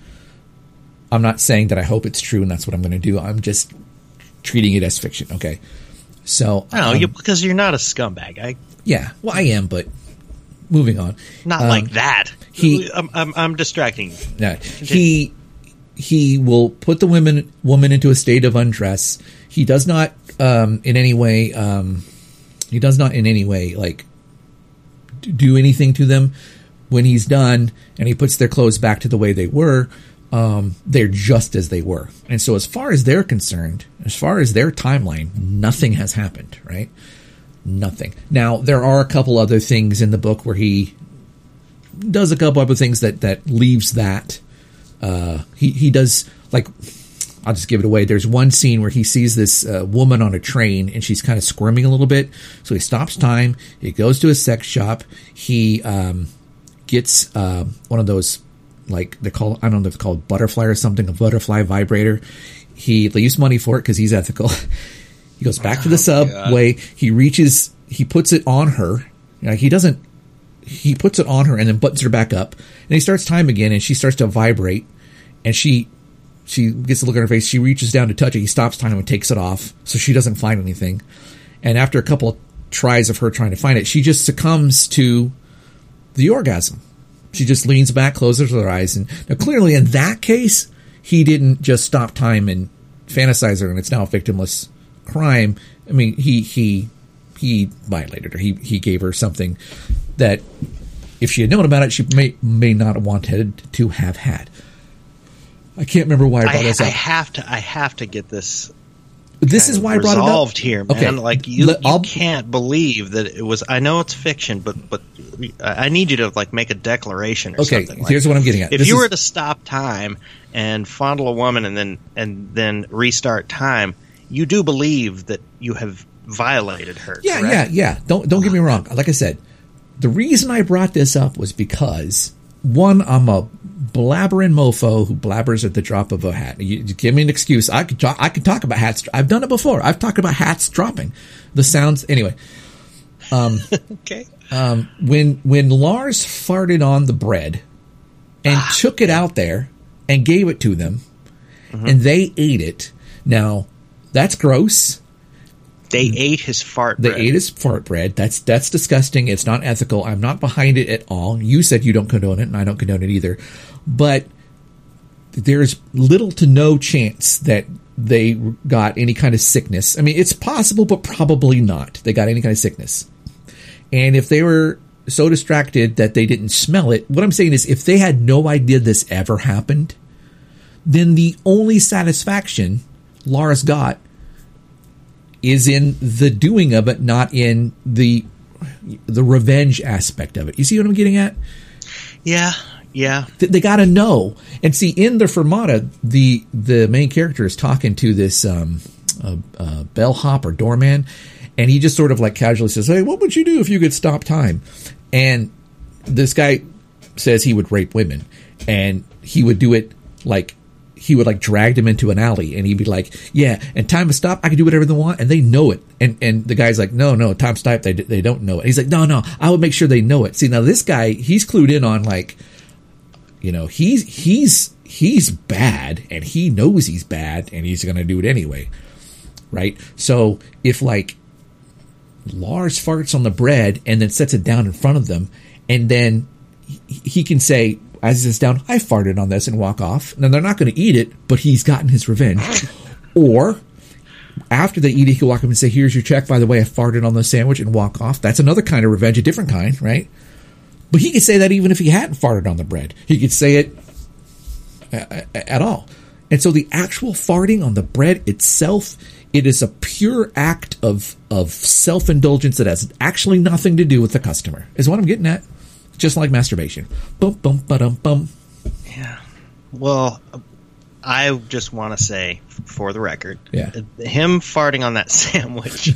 I'm not saying that I hope it's true, and that's what I'm going to do. I'm just treating it as fiction. Okay, so no, um, you, because you're not a scumbag. I yeah, well, I am, but moving on. not Um, like that. he- I'm, I'm I'm distracting you. No, he he will put the women woman into a state of undress. He does not um, in any way. Um, he does not in any way like d- do anything to them. When he's done and he puts their clothes back to the way they were, um, they're just as they were. And so, as far as they're concerned, as far as their timeline, nothing has happened. Right? Nothing. Now, there are a couple other things in the book where he does a couple other things that that leaves that. Uh, he he does like I'll just give it away. There's one scene where he sees this uh, woman on a train and she's kind of squirming a little bit. So he stops time. He goes to a sex shop. He um, gets uh, one of those like they call I don't know if it's called butterfly or something, a butterfly vibrator. He leaves money for it because he's ethical. He goes back to the subway. He reaches. He puts it on her. Like he doesn't. He puts it on her and then buttons her back up. And he starts time again, and she starts to vibrate. And she she gets a look on her face. She reaches down to touch it. He stops time and takes it off, so she doesn't find anything. And after a couple of tries of her trying to find it, she just succumbs to the orgasm. She just leans back, closes her eyes, and now clearly in that case, he didn't just stop time and fantasize her, and it's now a victimless crime. I mean, he he he violated her. He he gave her something that, if she had known about it, she may may not have wanted to have had. I can't remember why I brought I, this I up. have to. I have to get this. This is why I brought it up. Resolved here, man. Okay. Like you, Let- you I'll- can't believe that it was. I know it's fiction, but but I need you to like make a declaration or Okay, something. here's like what I'm getting at. If This you is- were to stop time and fondle a woman and then and then restart time, you do believe that you have violated her. Yeah, correct? yeah, yeah. Don't don't get me wrong. Like I said, the reason I brought this up was because one, I'm a blabbering mofo who blabbers at the drop of a hat. You, you give me an excuse. I could talk, I could talk about hats. I've done it before. I've talked about hats dropping. The sounds anyway. Okay. Um, when when Lars farted on the bread and took it out there and gave it to them, and they ate it. Now that's gross. They ate his fart. They bread. ate his fart bread. That's that's disgusting. It's not ethical. I'm not behind it at all. You said you don't condone it, and I don't condone it either. But there's little to no chance that they got any kind of sickness. I mean, it's possible, but probably not. They got any kind of sickness. And if they were so distracted that they didn't smell it, what I'm saying is if they had no idea this ever happened, then the only satisfaction Lars got is in the doing of it, not in the the revenge aspect of it. You see what I'm getting at? Yeah, yeah. Th- They got to know. And see, in the Fermata, the the main character is talking to this um, uh, uh, bellhop or doorman, and he just sort of like casually says, "Hey, what would you do if you could stop time?" And this guy says he would rape women, and he would do it like he would like drag them into an alley, and he'd be like, "Yeah, and time to stop. I can do whatever they want," and they know it. And and the guy's like, "No, no, time stop. They they don't know it." He's like, "No, no, I would make sure they know it." See, now this guy, he's clued in on like, you know, he's he's he's bad, and he knows he's bad, and he's going to do it anyway, right? So if like Lars farts on the bread and then sets it down in front of them, and then he, he can say, as he sits down, "I farted on this," and walk off. Now they're not going to eat it, but he's gotten his revenge. Or after they eat it, he can walk up and say, "Here's your check. By the way, I farted on the sandwich," and walk off. That's another kind of revenge, a different kind, right? But he could say that even if he hadn't farted on the bread. He could say it a- a- at all. And so the actual farting on the bread itself It is a pure act of of self-indulgence that has actually nothing to do with the customer, is what I'm getting at. Just like masturbation. Bum, bum, ba-dum, bum. Yeah. Well, I just want to say, for the record, yeah. him farting on that sandwich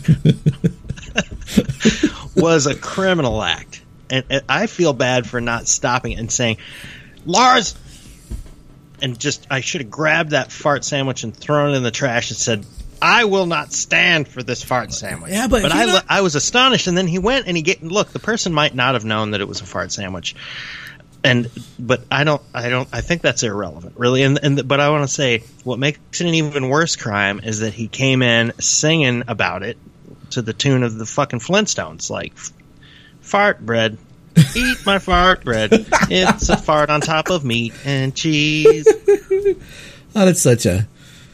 was a criminal act. And, and I feel bad for not stopping it and saying, Lars! And just, I should have grabbed that fart sandwich and thrown it in the trash and said, I will not stand for this fart sandwich. Yeah, but, but I, not- I was astonished, and then he went and he get look. The person might not have known that it was a fart sandwich, and but I don't, I don't, I think that's irrelevant, really. And and but I want to say what makes it an even worse crime is that he came in singing about it to the tune of the fucking Flintstones, like fart bread. Eat my fart bread. It's a fart on top of meat and cheese. Oh, that's such a.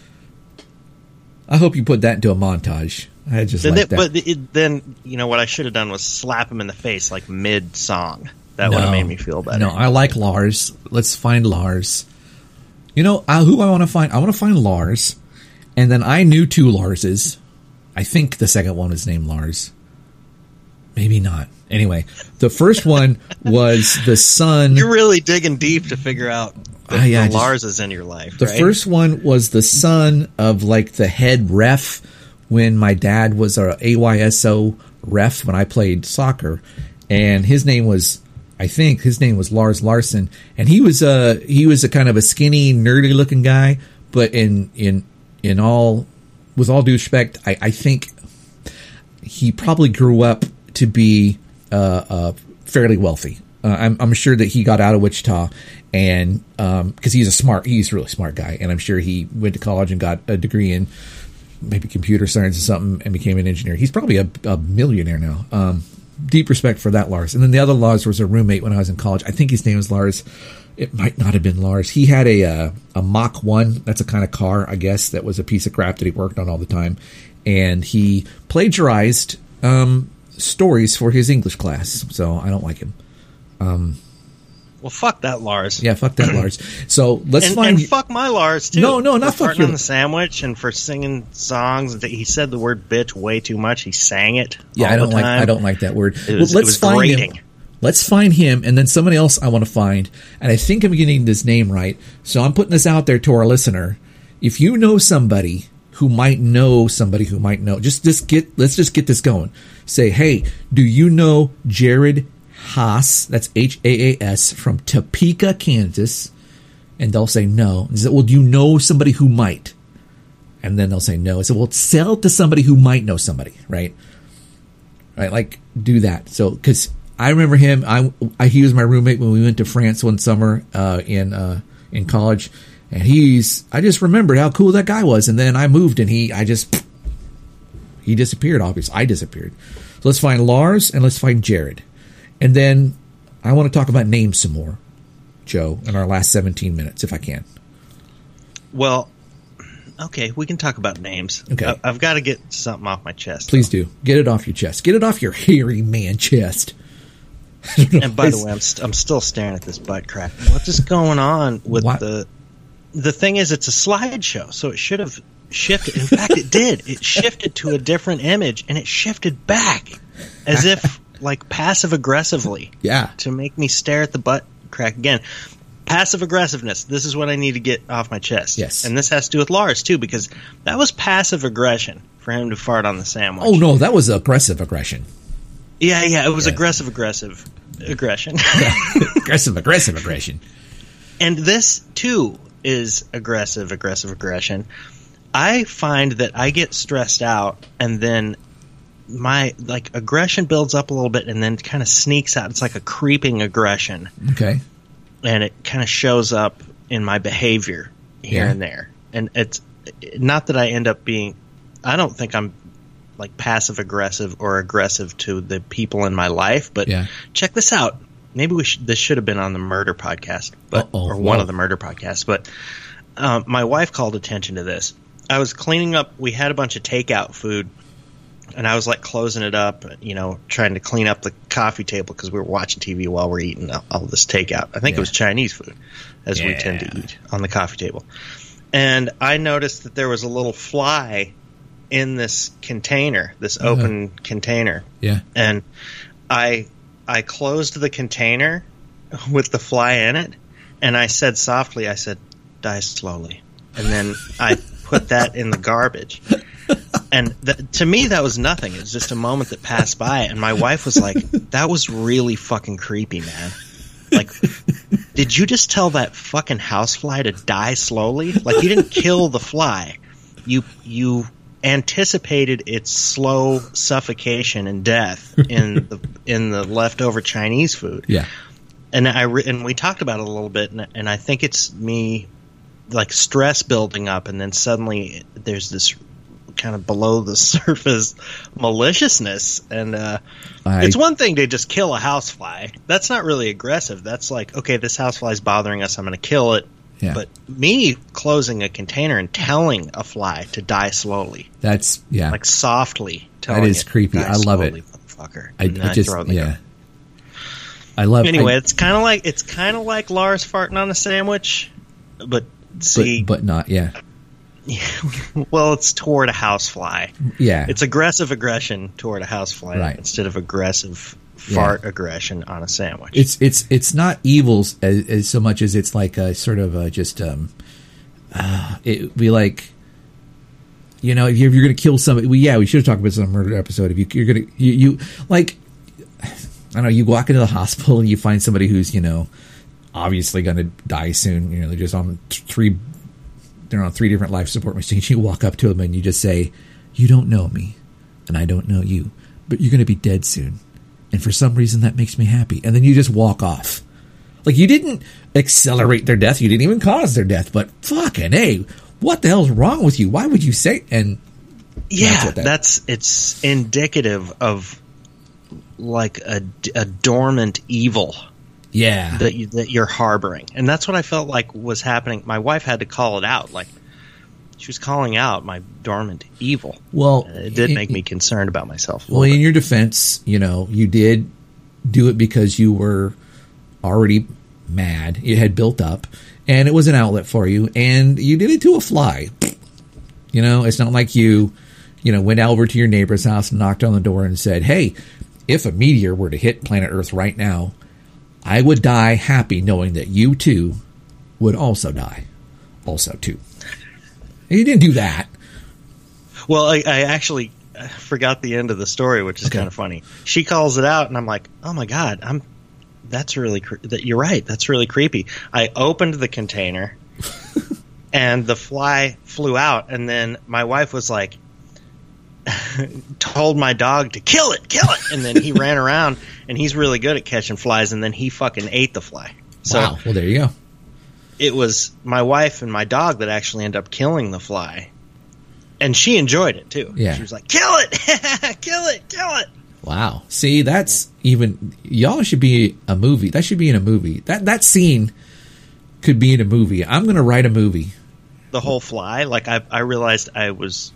I hope you put that into a montage. I just then like it, that. But it, then, you know, what I should have done was slap him in the face, like mid-song. That no, would have made me feel better. No, I like Lars. Let's find Lars. You know, uh, who I want to find? I want to find Lars. And then I knew two Larses. I think the second one was named Lars. Maybe not. Anyway, the first one was the son. You're really digging deep to figure out the, uh, yeah, the just, Lars is in your life. The right? first one was the son of like the head ref when my dad was a A Y S O ref when I played soccer, and his name was, I think his name was Lars Larson, and he was a he was a kind of a skinny, nerdy looking guy, but in in in all with all due respect, I, I think he probably grew up to be uh, uh, fairly wealthy. Uh, I'm, I'm sure that he got out of Wichita, and um, because he's a smart, he's a really smart guy, and I'm sure he went to college and got a degree in maybe computer science or something, and became an engineer. He's probably a, a millionaire now. Um, deep respect for that Lars. And then the other Lars was a roommate when I was in college. I think his name was Lars. It might not have been Lars. He had a uh, a Mach one. That's a kind of car, I guess, that was a piece of crap that he worked on all the time, and he plagiarized um, stories for his English class. So I don't like him. Um, well, fuck that Lars. Yeah, fuck that Lars. So let's and, not. And fuck my Lars too. No, no, not for fuck farting you. on the sandwich and for singing songs. He said the word "bitch" way too much. He sang it. Yeah, all I don't the like. time. I don't like that word. It was, well, let's it was find grating. him. Let's find him, and then somebody else I want to find. And I think I'm getting this name right. So I'm putting this out there to our listener. If you know somebody who might know somebody who might know, just just get. Let's just get this going. Say, hey, do you know Jared Haas? That's H A A S from Topeka, Kansas. And they'll say no. And say, well, do you know somebody who might? And then they'll say no. I said, well, sell it to somebody who might know somebody, right? Right, like do that. So, because I remember him, I, I he was my roommate when we went to France one summer uh, in uh, in college, and he's I just remembered how cool that guy was, and then I moved, and he I just he disappeared. Obviously, I disappeared. So let's find Lars and let's find Jared, and then I want to talk about names some more, Joe, in our last seventeen minutes, if I can. Well. Okay, we can talk about names. Okay. I, I've got to get something off my chest. Please do. Get it off your chest. Get it off your hairy man chest. And by the way, I'm, st- I'm still staring at this butt crack. What is going on with what? the... The thing is, it's a slideshow, so it should have shifted. In fact, it did. It shifted to a different image, and it shifted back as if, like, passive-aggressively. Yeah. To make me stare at the butt crack again. Passive aggressiveness. This is what I need to get off my chest. Yes. And this has to do with Lars, too, because that was passive aggression for him to fart on the sandwich. Oh, no, that was aggressive aggression. Yeah, yeah, it was Yeah. aggressive, aggressive aggression. aggressive, aggressive aggression. And this, too, is aggressive, aggressive aggression. I find that I get stressed out, and then my, like, aggression builds up a little bit and then kind of sneaks out. It's like a creeping aggression. Okay. And it kind of shows up in my behavior here Yeah. and there. And it's not that I end up being – I don't think I'm, like, passive-aggressive or aggressive to the people in my life. But Yeah. check this out. Maybe we should, this should have been on the murder podcast, but Uh-oh, or one whoa. of the murder podcasts. But um, my wife called attention to this. I was cleaning up – we had a bunch of takeout food. And I was, like, closing it up, you know, trying to clean up the coffee table because we were watching T V while we're eating all, all this takeout. I think Yeah. it was Chinese food, as we tend to Yeah. eat on the coffee table. And I noticed that there was a little fly in this container, this open uh-huh. container. Yeah. And I I closed the container with the fly in it, and I said softly, I said, "Die slowly." And then I put that in the garbage. And th- to me, that was nothing. It was just a moment that passed by. And my wife was like, "That was really fucking creepy, man. Like, did you just tell that fucking housefly to die slowly? Like, you didn't kill the fly. You you anticipated its slow suffocation and death in the in the leftover Chinese food." Yeah. And I re- and we talked about it a little bit, and, and I think it's me, like, stress building up, and then suddenly there's this kind of below the surface maliciousness, and uh, I, it's one thing to just kill a housefly. That's not really aggressive. That's like, okay, this housefly is bothering us, I'm going to kill it. Yeah. But me closing a container and telling a fly to die slowly, that's yeah, like softly telling that is it, creepy. "Die I love slowly, it. Motherfucker." I, And I I just throw it in the yeah. garbage. I love. Anyway, I, it's kind of like it's kind of like Lars farting on a sandwich, but see, but, but not yeah. well, it's toward a housefly. Yeah, It's aggressive aggression toward a housefly Right. instead of aggressive fart aggression on a sandwich. It's it's it's not evils as, as so much as it's like a sort of a just um, uh, it would be like, you know, if you're, you're going to kill somebody, well, yeah, we should have talked about some murder episode. If you, you're going to you, you like, I don't know, you walk into the hospital and you find somebody who's, you know, obviously going to die soon. You know, they're just on th- three, they're on three different life support machines. You walk up to them and you just say, "You don't know me, and I don't know you, but you're going to be dead soon. And for some reason that makes me happy." And then you just walk off. Like, you didn't accelerate their death. You didn't even cause their death. But fucking hey, what the hell's wrong with you? Why would you say? And yeah, that's, what that, that's it's indicative of like a, a dormant evil yeah. that you, that you're harboring, and that's what I felt like was happening. My wife had to call it out. Like, she was calling out my dormant evil. Well, Uh, it did it- make me concerned about myself. a Well, little in bit. your defense, you know, you did do it because you were already mad. It had built up, and it was an outlet for you, and you did it to a fly. You know, it's not like you, you know, went over to your neighbor's house and knocked on the door and said, "Hey, if a meteor were to hit planet Earth right now, I would die happy knowing that you too would also die, also too." And you didn't do that. Well, I, I actually forgot the end of the story, which is Okay. kind of funny. She calls it out, and I'm like, "Oh my god, I'm that's really cre- that you're right. That's really creepy." I opened the container, and the fly flew out, and then my wife was like, told my dog to kill it, kill it, and then he ran around, and he's really good at catching flies, and then he fucking ate the fly. So Wow. Well, there you go. it was my wife and my dog that actually ended up killing the fly. And she enjoyed it, too. Yeah. She was like, "Kill it! Kill it! Kill it!" Wow. See, that's even, y'all should be a movie. That should be in a movie. That that scene could be in a movie. I'm going to write a movie. The whole fly, like, I, I realized I was...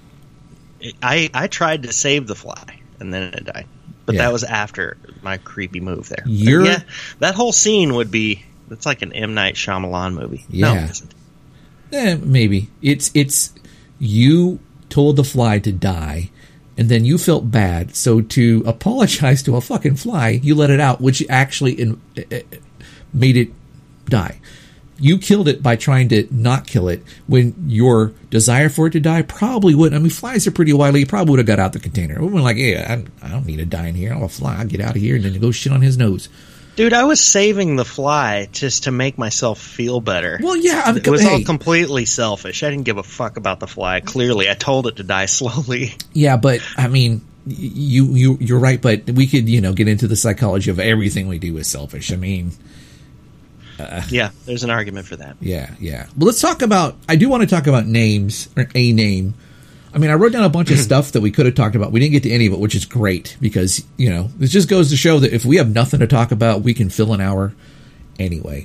I, I tried to save the fly, and then it died. But Yeah. that was after my creepy move there. But You're- yeah, that whole scene would be... That's like an M. Night Shyamalan movie. No, Yeah. it isn't. Eh, maybe. It's, it's, you told the fly to die, and then you felt bad. So to apologize to a fucking fly, you let it out, which actually in, uh, made it die. You killed it by trying to not kill it when your desire for it to die probably wouldn't. I mean, flies are pretty wily. You probably would have got out the container. It would have been like, "Yeah, I, I don't need to die in here. I'm a fly. I'll get out of here," and then go shit on his nose. Dude, I was saving the fly just to make myself feel better. Well, yeah. I mean, It was all hey, completely selfish. I didn't give a fuck about the fly. Clearly, I told it to die slowly. yeah, but I mean, y- you you you're right. But we could, you know, get into the psychology of everything we do is selfish. I mean, Yeah, there's an argument for that. yeah, yeah. Well, let's talk about. I do want to talk about names or a name. I mean, I wrote down a bunch of stuff that we could have talked about. We didn't get to any of it, which is great because, you know, this just goes to show that if we have nothing to talk about, we can fill an hour anyway.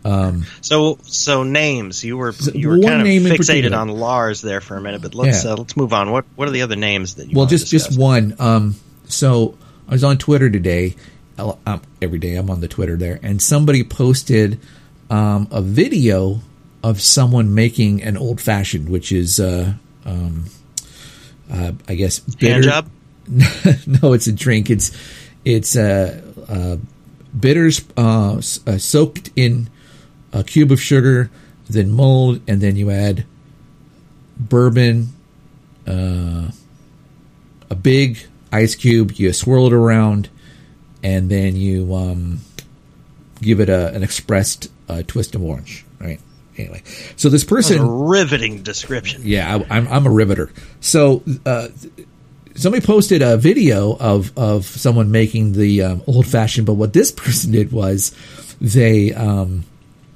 So, so names. You were you were one kind of name in fixated particular. on Lars there for a minute, but let's Yeah. uh, let's move on. What what are the other names that you? Well, want to just just discuss? one. Um, so I was on Twitter today. I'll- Um, every day I'm on the Twitter there, and somebody posted um, a video of someone making an old fashioned, which is uh, um, uh, I guess, bitter. Hand job? No, it's a drink. It's it's uh, uh, bitters uh, uh, soaked in a cube of sugar, then mulled, and then you add bourbon, uh, a big ice cube. You swirl it around, and then you um, give it a, an expressed uh, twist of orange. Right. Anyway, so this person, a riveting description. Yeah, I, I'm I'm a riveter. So. Uh, Somebody posted a video of, of someone making the um, old fashioned, but what this person did was they um,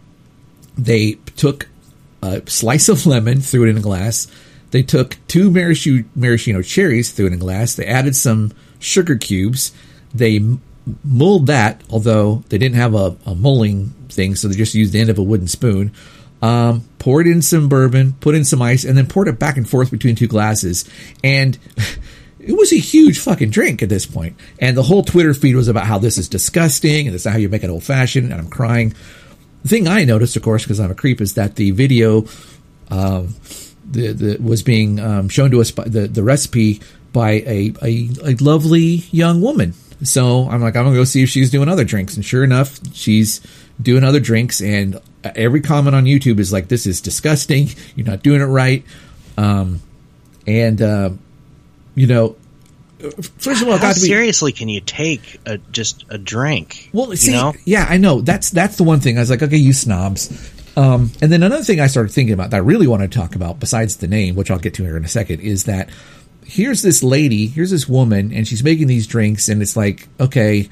they took a slice of lemon, threw it in a glass. They took two maraschino, maraschino cherries, threw it in a glass. They added some sugar cubes. They mulled that, although they didn't have a, a mulling thing, so they just used the end of a wooden spoon. Um, poured in some bourbon, put in some ice, and then poured it back and forth between two glasses. And it was a huge fucking drink at this point. And the whole Twitter feed was about how this is disgusting and this is how you make it old fashioned. And I'm crying. The thing I noticed, of course, because I'm a creep, is that the video um, the, the, was being um, shown to us by the, the recipe by a, a, a lovely young woman. So I'm like, I'm going to go see if she's doing other drinks. And sure enough, she's doing other drinks. And every comment on YouTube is like, this is disgusting. You're not doing it right. Um, and, uh, you know, first of all, how got to be, seriously can you take a, just a drink? Well, see, you know? yeah, I know. That's that's the one thing. I was like, okay, you snobs. Um, and then another thing I started thinking about that I really want to talk about, besides the name, which I'll get to here in a second, is that here's this lady, here's this woman, and she's making these drinks, and it's like, okay,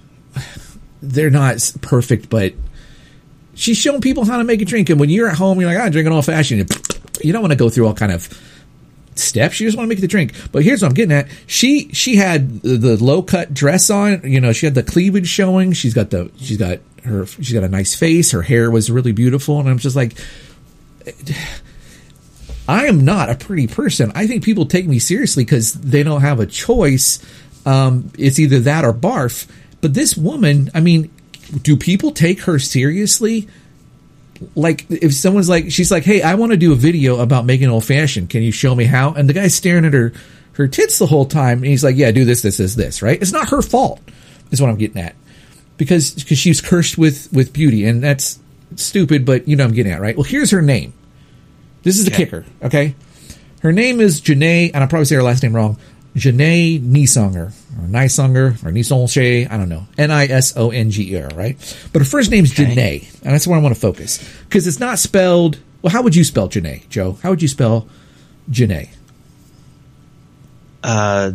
they're not perfect, but she's showing people how to make a drink. And when you're at home, you're like, I drink an old fashioned. You don't want to go through all kind of steps. You just want to make the drink. But here's what I'm getting at. She she had the low cut dress on. You know, she had the cleavage showing. She's got the she's got her she's got a nice face. Her hair was really beautiful. And I'm just like, I am not a pretty person. I think people take me seriously because they don't have a choice. Um, it's either that or barf. But this woman, I mean, do people take her seriously? Like, if someone's like, she's like, hey, I want to do a video about making old fashioned. Can you show me how? And the guy's staring at her, her tits the whole time. And he's like, yeah, do this, this, this, this, right? It's not her fault, is what I'm getting at. Because, because she's cursed with, with beauty. And that's stupid, but you know what I'm getting at, right? Well, here's her name. This is the okay. kicker, okay? Her name is Janae, and I'll probably say her last name wrong. Janae Nisonger, or Nisonger, or Nisonche, I don't know. N I S O N G E R, right? But her first name's okay. Janae, and that's where I want to focus. Because it's not spelled... Well, how would you spell Janae, Joe? How would you spell Janae? Uh,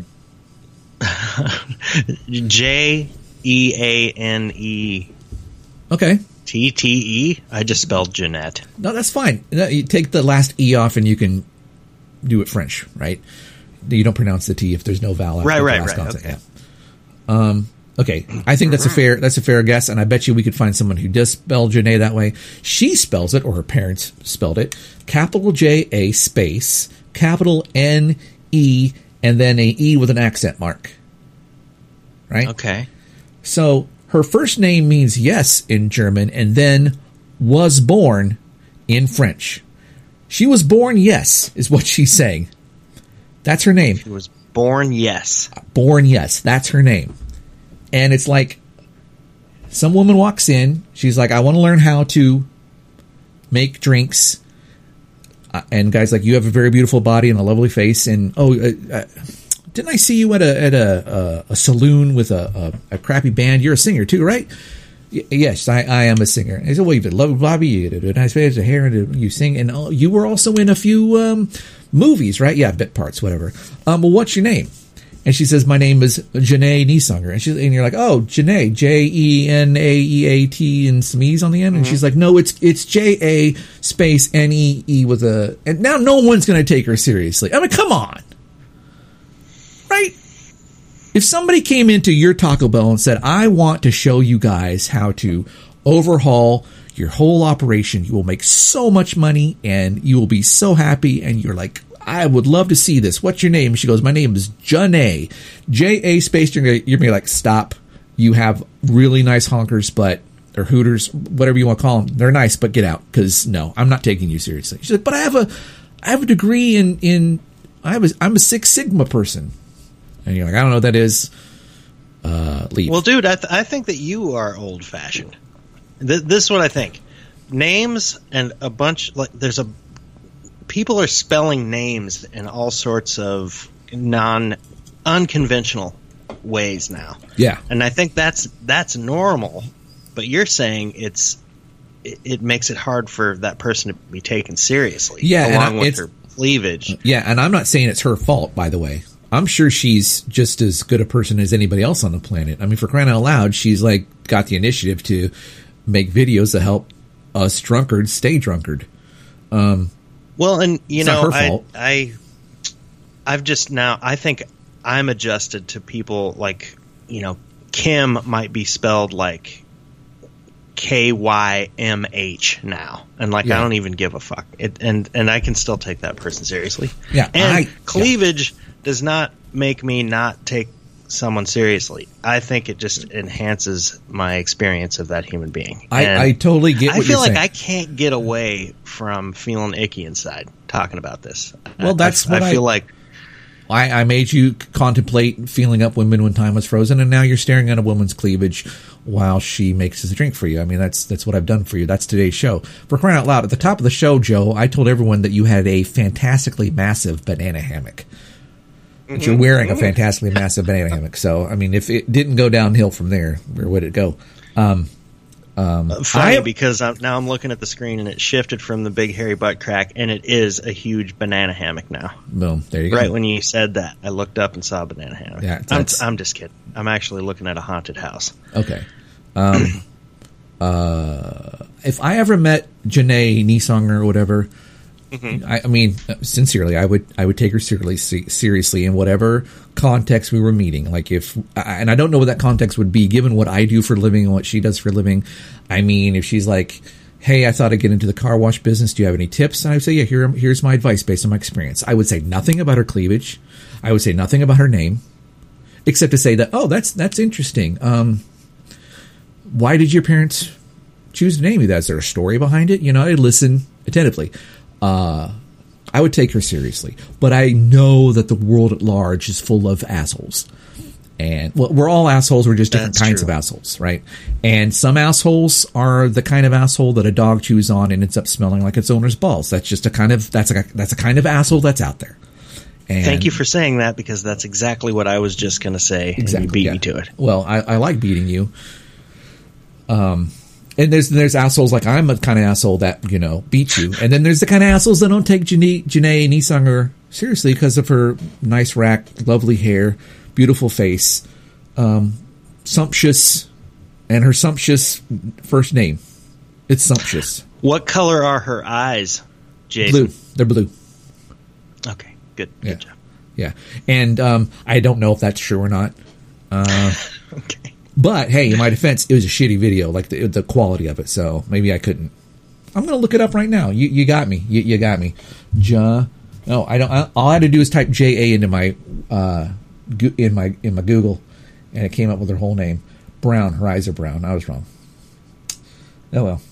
J E A N E. Okay. T T E? I just spelled Jeanette. No, that's fine. You take the last E off and you can do it French, right? You don't pronounce the T if there's no vowel. Right, right, right. Okay. Yeah. Um, okay. I think that's a fair that's a fair guess, and I bet you we could find someone who does spell Janae that way. She spells it, or her parents spelled it, capital J A space, capital N E, and then a E with an accent mark. Right? Okay. So her first name means yes in German, and then was born in French. She was born yes, is what she's saying. That's her name. She was born yes. Born yes. That's her name. And it's like, some woman walks in. She's like, I want to learn how to make drinks. Uh, and guy's like, you have a very beautiful body and a lovely face. And, oh, uh, uh, didn't I see you at a at a, a, a saloon with a, a, a crappy band? You're a singer too, right? Y- yes, I, I am a singer. And he said, well, you've lovely Bobby. You had a nice face, a hair, and you sing. And oh, you were also in a few... Um, movies, right? Yeah, bit parts, whatever. Um, well, what's your name? And she says, my name is Janae Nisonger. And, she's, and you're like, oh, Janae, J E N A E A T and some E's on the end. And mm-hmm. she's like, no, it's it's J A space N E E with a... And now no one's going to take her seriously. I mean, come on. Right? If somebody came into your Taco Bell and said, I want to show you guys how to overhaul your whole operation, you will make so much money and you will be so happy, and you're like, I would love to see this. What's your name? She goes, my name is Janae. J A space. You're going to be like, stop. You have really nice honkers, but, or hooters, whatever you want to call them. They're nice, but get out. Because no, I'm not taking you seriously. She said, but I have a, I have a degree in, in I was I'm a Six Sigma person, and you're like, I don't know what that is. Uh, leave. Well, dude, I, th- I think that you are old fashioned. Th- this is what I think. Names and a bunch like there's a people are spelling names in all sorts of non unconventional ways now. Yeah, and I think that's that's normal. But you're saying it's it, it makes it hard for that person to be taken seriously. Yeah, along I, with her cleavage. Yeah, and I'm not saying it's her fault, by the way. I'm sure she's just as good a person as anybody else on the planet. I mean, for crying out loud, she's like got the initiative to make videos to help us drunkards stay drunkard. Um, well, and you it's know, not her fault. I, I, I've just now. I think I'm adjusted to people like you know, Kim might be spelled like K Y M H now, and like Yeah. I don't even give a fuck. It, and and I can still take that person seriously. Yeah, and I- cleavage does not make me not take someone seriously. I think it just enhances my experience of that human being. I, And I totally get I what feel you're like saying. I can't get away from feeling icky inside talking about this. Well, that's I, what I I- feel like. I, I made you contemplate feeling up women when time was frozen, and now you're staring at a woman's cleavage while she makes us a drink for you. I mean, that's that's what I've done for you. That's today's show. For crying out loud, at the top of the show, Joe, I told everyone that you had a fantastically massive banana hammock. That you're wearing a fantastically massive banana hammock. So, I mean, if it didn't go downhill from there, where would it go? Um, um, Funny I- because I'm, now I'm looking at the screen and it shifted from the big hairy butt crack, and it is a huge banana hammock now. Boom, there you go. Right when you said that, I looked up and saw a banana hammock. Yeah, I'm, that's- I'm just kidding. I'm actually looking at a haunted house. Okay. Um, uh, if I ever met Janae Niesonger or whatever, Mm-hmm. I, I mean, sincerely, I would I would take her seriously seriously in whatever context we were meeting. Like if, and I don't know what that context would be, given what I do for a living and what she does for a living. I mean, if she's like, "Hey, I thought I'd get into the car wash business. Do you have any tips?" And I would say, "Yeah, here here's my advice based on my experience." I would say nothing about her cleavage. I would say nothing about her name, except to say that, "Oh, that's that's interesting. Um, why did your parents choose to name you that? Is there a story behind it?" You know, I'd listen attentively. Uh, I would take her seriously, but I know that the world at large is full of assholes. And well, we're all assholes. We're just different That's kinds true. of assholes, right? And some assholes are the kind of asshole that a dog chews on and ends up smelling like its owner's balls. That's just a kind of that's a that's a kind of asshole that's out there. And Thank you for saying that, because that's exactly what I was just going to say. Exactly, and you beat yeah. me to it. Well, I, I like beating you. Um, and there's there's assholes like I'm a kind of asshole that, you know, beats you, and then there's the kind of assholes that don't take Janae, Janae Niesonger seriously because of her nice rack, lovely hair, beautiful face, um, sumptuous, and her sumptuous first name. It's sumptuous. What color are her eyes, Jason? Blue. They're blue. Okay, good. Yeah. Good job. Yeah. And um, I don't know if that's true or not. Uh, Okay. But hey, in my defense, it was a shitty video, like the the quality of it. So maybe I couldn't. I'm gonna look it up right now. You you got me. You, you got me. Ja. No, I don't. I, all I had to do is type J A into my uh gu- in my in my Google, and it came up with her whole name. Brown. Her eyes are brown. I was wrong. Oh well.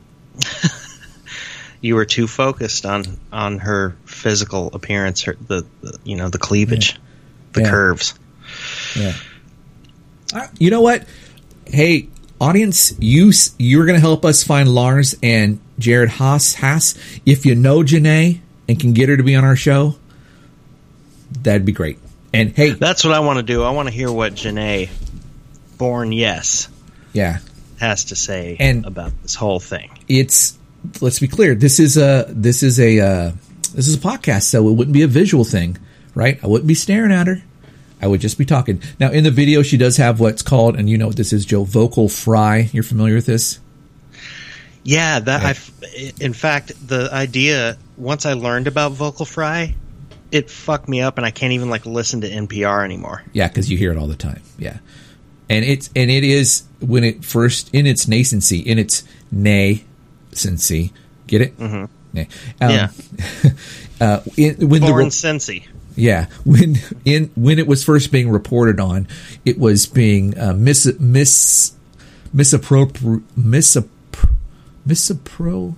You were too focused on on her physical appearance, her the, the you know the cleavage, the Yeah. curves. Yeah. Uh, you know what? Hey, audience, you s- you're going to help us find Lars and Jared Haas. Haas. If you know Janae and can get her to be on our show, that'd be great. And hey, That's what I want to do. I want to hear what Janae, born yes, yeah, has to say And- about this whole thing. it's let's be clear. This is a this is a uh, this is a podcast, so it wouldn't be a visual thing, right? I wouldn't be staring at her. I would just be talking. Now, in the video, she does have what's called, and you know what this is, Joe, vocal fry. You're familiar with this? Yeah, that Yeah. I. In fact, the idea once I learned about vocal fry, it fucked me up, and I can't even like listen to N P R anymore. Yeah, because you hear it all the time. Yeah, and it's and it is when it first in its nascency, in its nascency. Get it? Mm-hmm. Nay. Um, Yeah. uh, in, when Born the Cincy. yeah when in when it was first being reported on, it was being uh, mis mis misappropri misapp misappro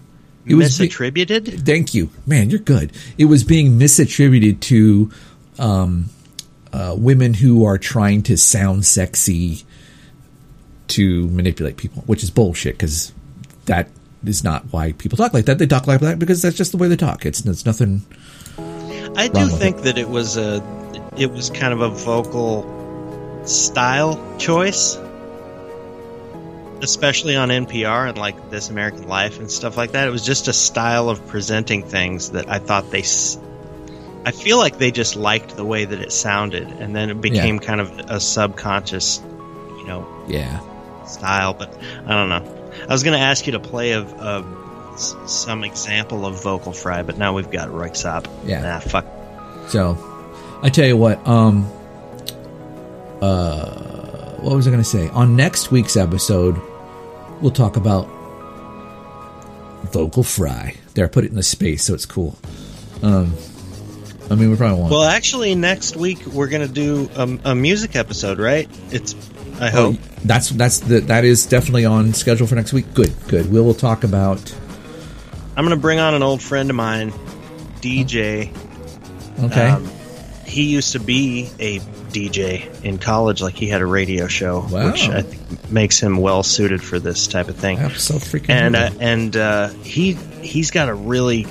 It was be- Misattributed? Thank you. Man, you're good. It was being misattributed to um, uh, women who are trying to sound sexy to manipulate people, which is bullshit, because that is not why people talk like that. They talk like that because that's just the way they talk. It's, it's nothing. I do think it. that it was a, it was kind of a vocal style choice, especially on N P R and like This American Life and stuff like that. It was just a style of presenting things that I thought they, I feel like they just liked the way that it sounded, and then it became yeah. kind of a subconscious, you know, yeah, style. But I don't know. I was going to ask you to play a, a, some example of vocal fry, but now we've got Röyksopp. Yeah. Nah, fuck. So, I tell you what. Um. Uh. What was I going to say? On next week's episode, we'll talk about vocal fry. There, I put it in the space, so it's cool. Um. I mean, we probably won't. Well, actually, next week we're going to do a, a music episode, right? It's. I hope oh, that's that's the that is definitely on schedule for next week. Good, good. We will talk about. I'm going to bring on an old friend of mine, D J. Okay. Um, he used to be a D J in college. Like, he had a radio show, wow. which I think makes him well suited for this type of thing. I'm so freaking. And uh, and uh, he he's got a really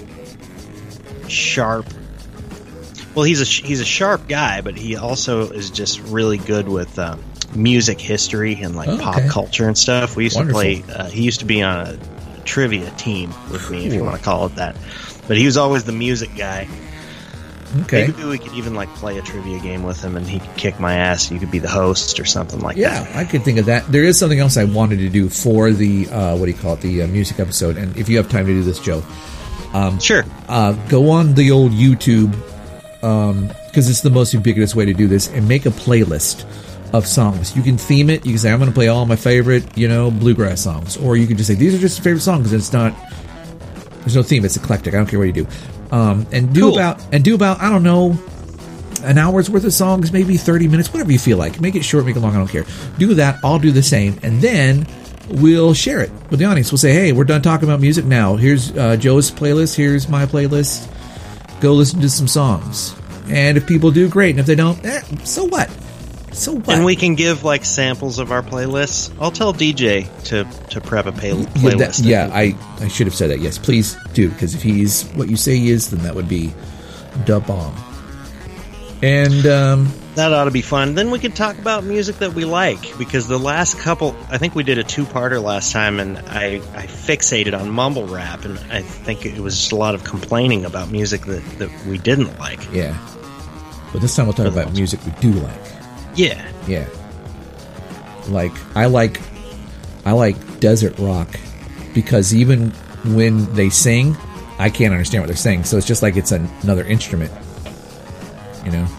sharp. Well, he's a he's a sharp guy, but he also is just really good with. Uh, music history and like oh, okay. pop culture and stuff. We used Wonderful. to play uh, he used to be on a trivia team with me, if you want to call it that, but he was always the music guy. Okay, maybe we could even like play a trivia game with him and he could kick my ass. You could be the host or something like yeah, that. Yeah, I could think of that. There is something else I wanted to do for the uh, what do you call it, the uh, music episode, and if you have time to do this, Joe, um, sure uh, go on the old YouTube, um, because it's the most ubiquitous way to do this, and make a playlist of songs. You can theme it. You can say, I'm going to play all my favorite, you know, bluegrass songs. Or you can just say, these are just your favorite songs. It's not, there's no theme. It's eclectic. I don't care what you do. Um, and do cool. about, and do about, I don't know, an hour's worth of songs, maybe thirty minutes, whatever you feel like. Make it short, make it long, I don't care. Do that. I'll do the same. And then we'll share it with the audience. We'll say, hey, we're done talking about music now. Here's uh, Joe's playlist. Here's my playlist. Go listen to some songs. And if people do, great. And if they don't, eh, so what? So what? And we can give like samples of our playlists. I'll tell D J to, to prep a pay- playlist. Yeah, that, yeah I, I should have said that. Yes, please do. Because if he's what you say he is, then that would be da bomb. And um, that ought to be fun. Then we can talk about music that we like. Because the last couple, I think we did a two-parter last time, and I, I fixated on mumble rap, and I think it was just a lot of complaining about music that, that we didn't like. Yeah. But this time we'll talk about music we do like. Yeah. Yeah. Like, I like I like desert rock because even when they sing, I can't understand what they're saying. So it's just like it's an, another instrument. You know?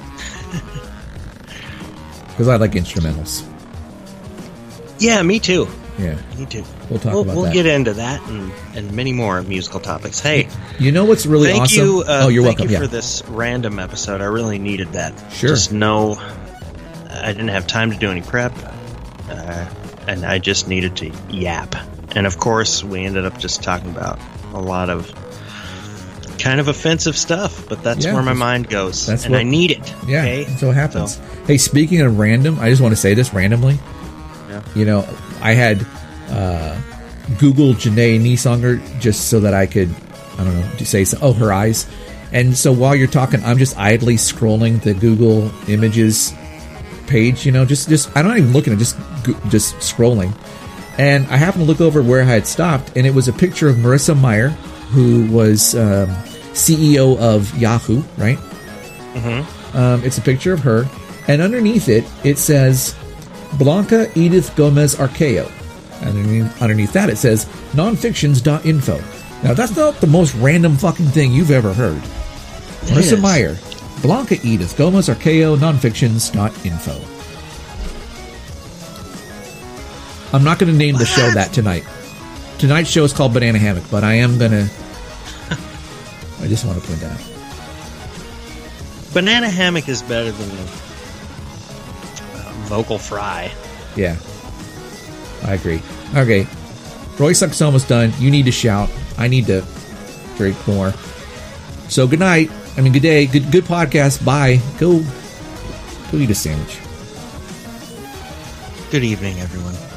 Because I like instrumentals. Yeah, me too. Yeah. Me too. We'll talk we'll, about we'll that. We'll get into that and, and many more musical topics. Hey. You know what's really thank awesome? You, uh, oh, you're thank welcome. you yeah. for this random episode. I really needed that. Sure. Just know I didn't have time to do any prep, uh, and I just needed to yap. And of course, we ended up just talking about a lot of kind of offensive stuff, but that's yeah, where my mind goes, and what, I need it. Yeah, okay? that's what happens. So. Hey, speaking of random, I just want to say this randomly. Yeah. You know, I had uh, Google Janae Niesonger just so that I could, I don't know, say, so, oh, her eyes. And so while you're talking, I'm just idly scrolling the Google Images page, you know, just, just I'm not even looking at it, just, just scrolling. And I happened to look over where I had stopped, and it was a picture of Marissa Mayer, who was um, C E O of Yahoo, right? Mm-hmm. Um, it's a picture of her, and underneath it, it says Blanca Edith Gomez Arqueo. And underneath, underneath that, it says nonfictions dot info. Now, that's not the most random fucking thing you've ever heard. Marissa Mayer, Blanca Edith Gomez Arqueo, nonfictions dot info. I'm not going to name the show that tonight. Tonight's show is called Banana Hammock, but I am going to... I just want to point that out. Banana Hammock is better than uh, Vocal Fry. Yeah. I agree. Okay. Röyksopp's almost done. You need to shout. I need to very poor. So good night. I mean, good day. Good good podcast. Bye. Go go eat a sandwich. Good evening, everyone.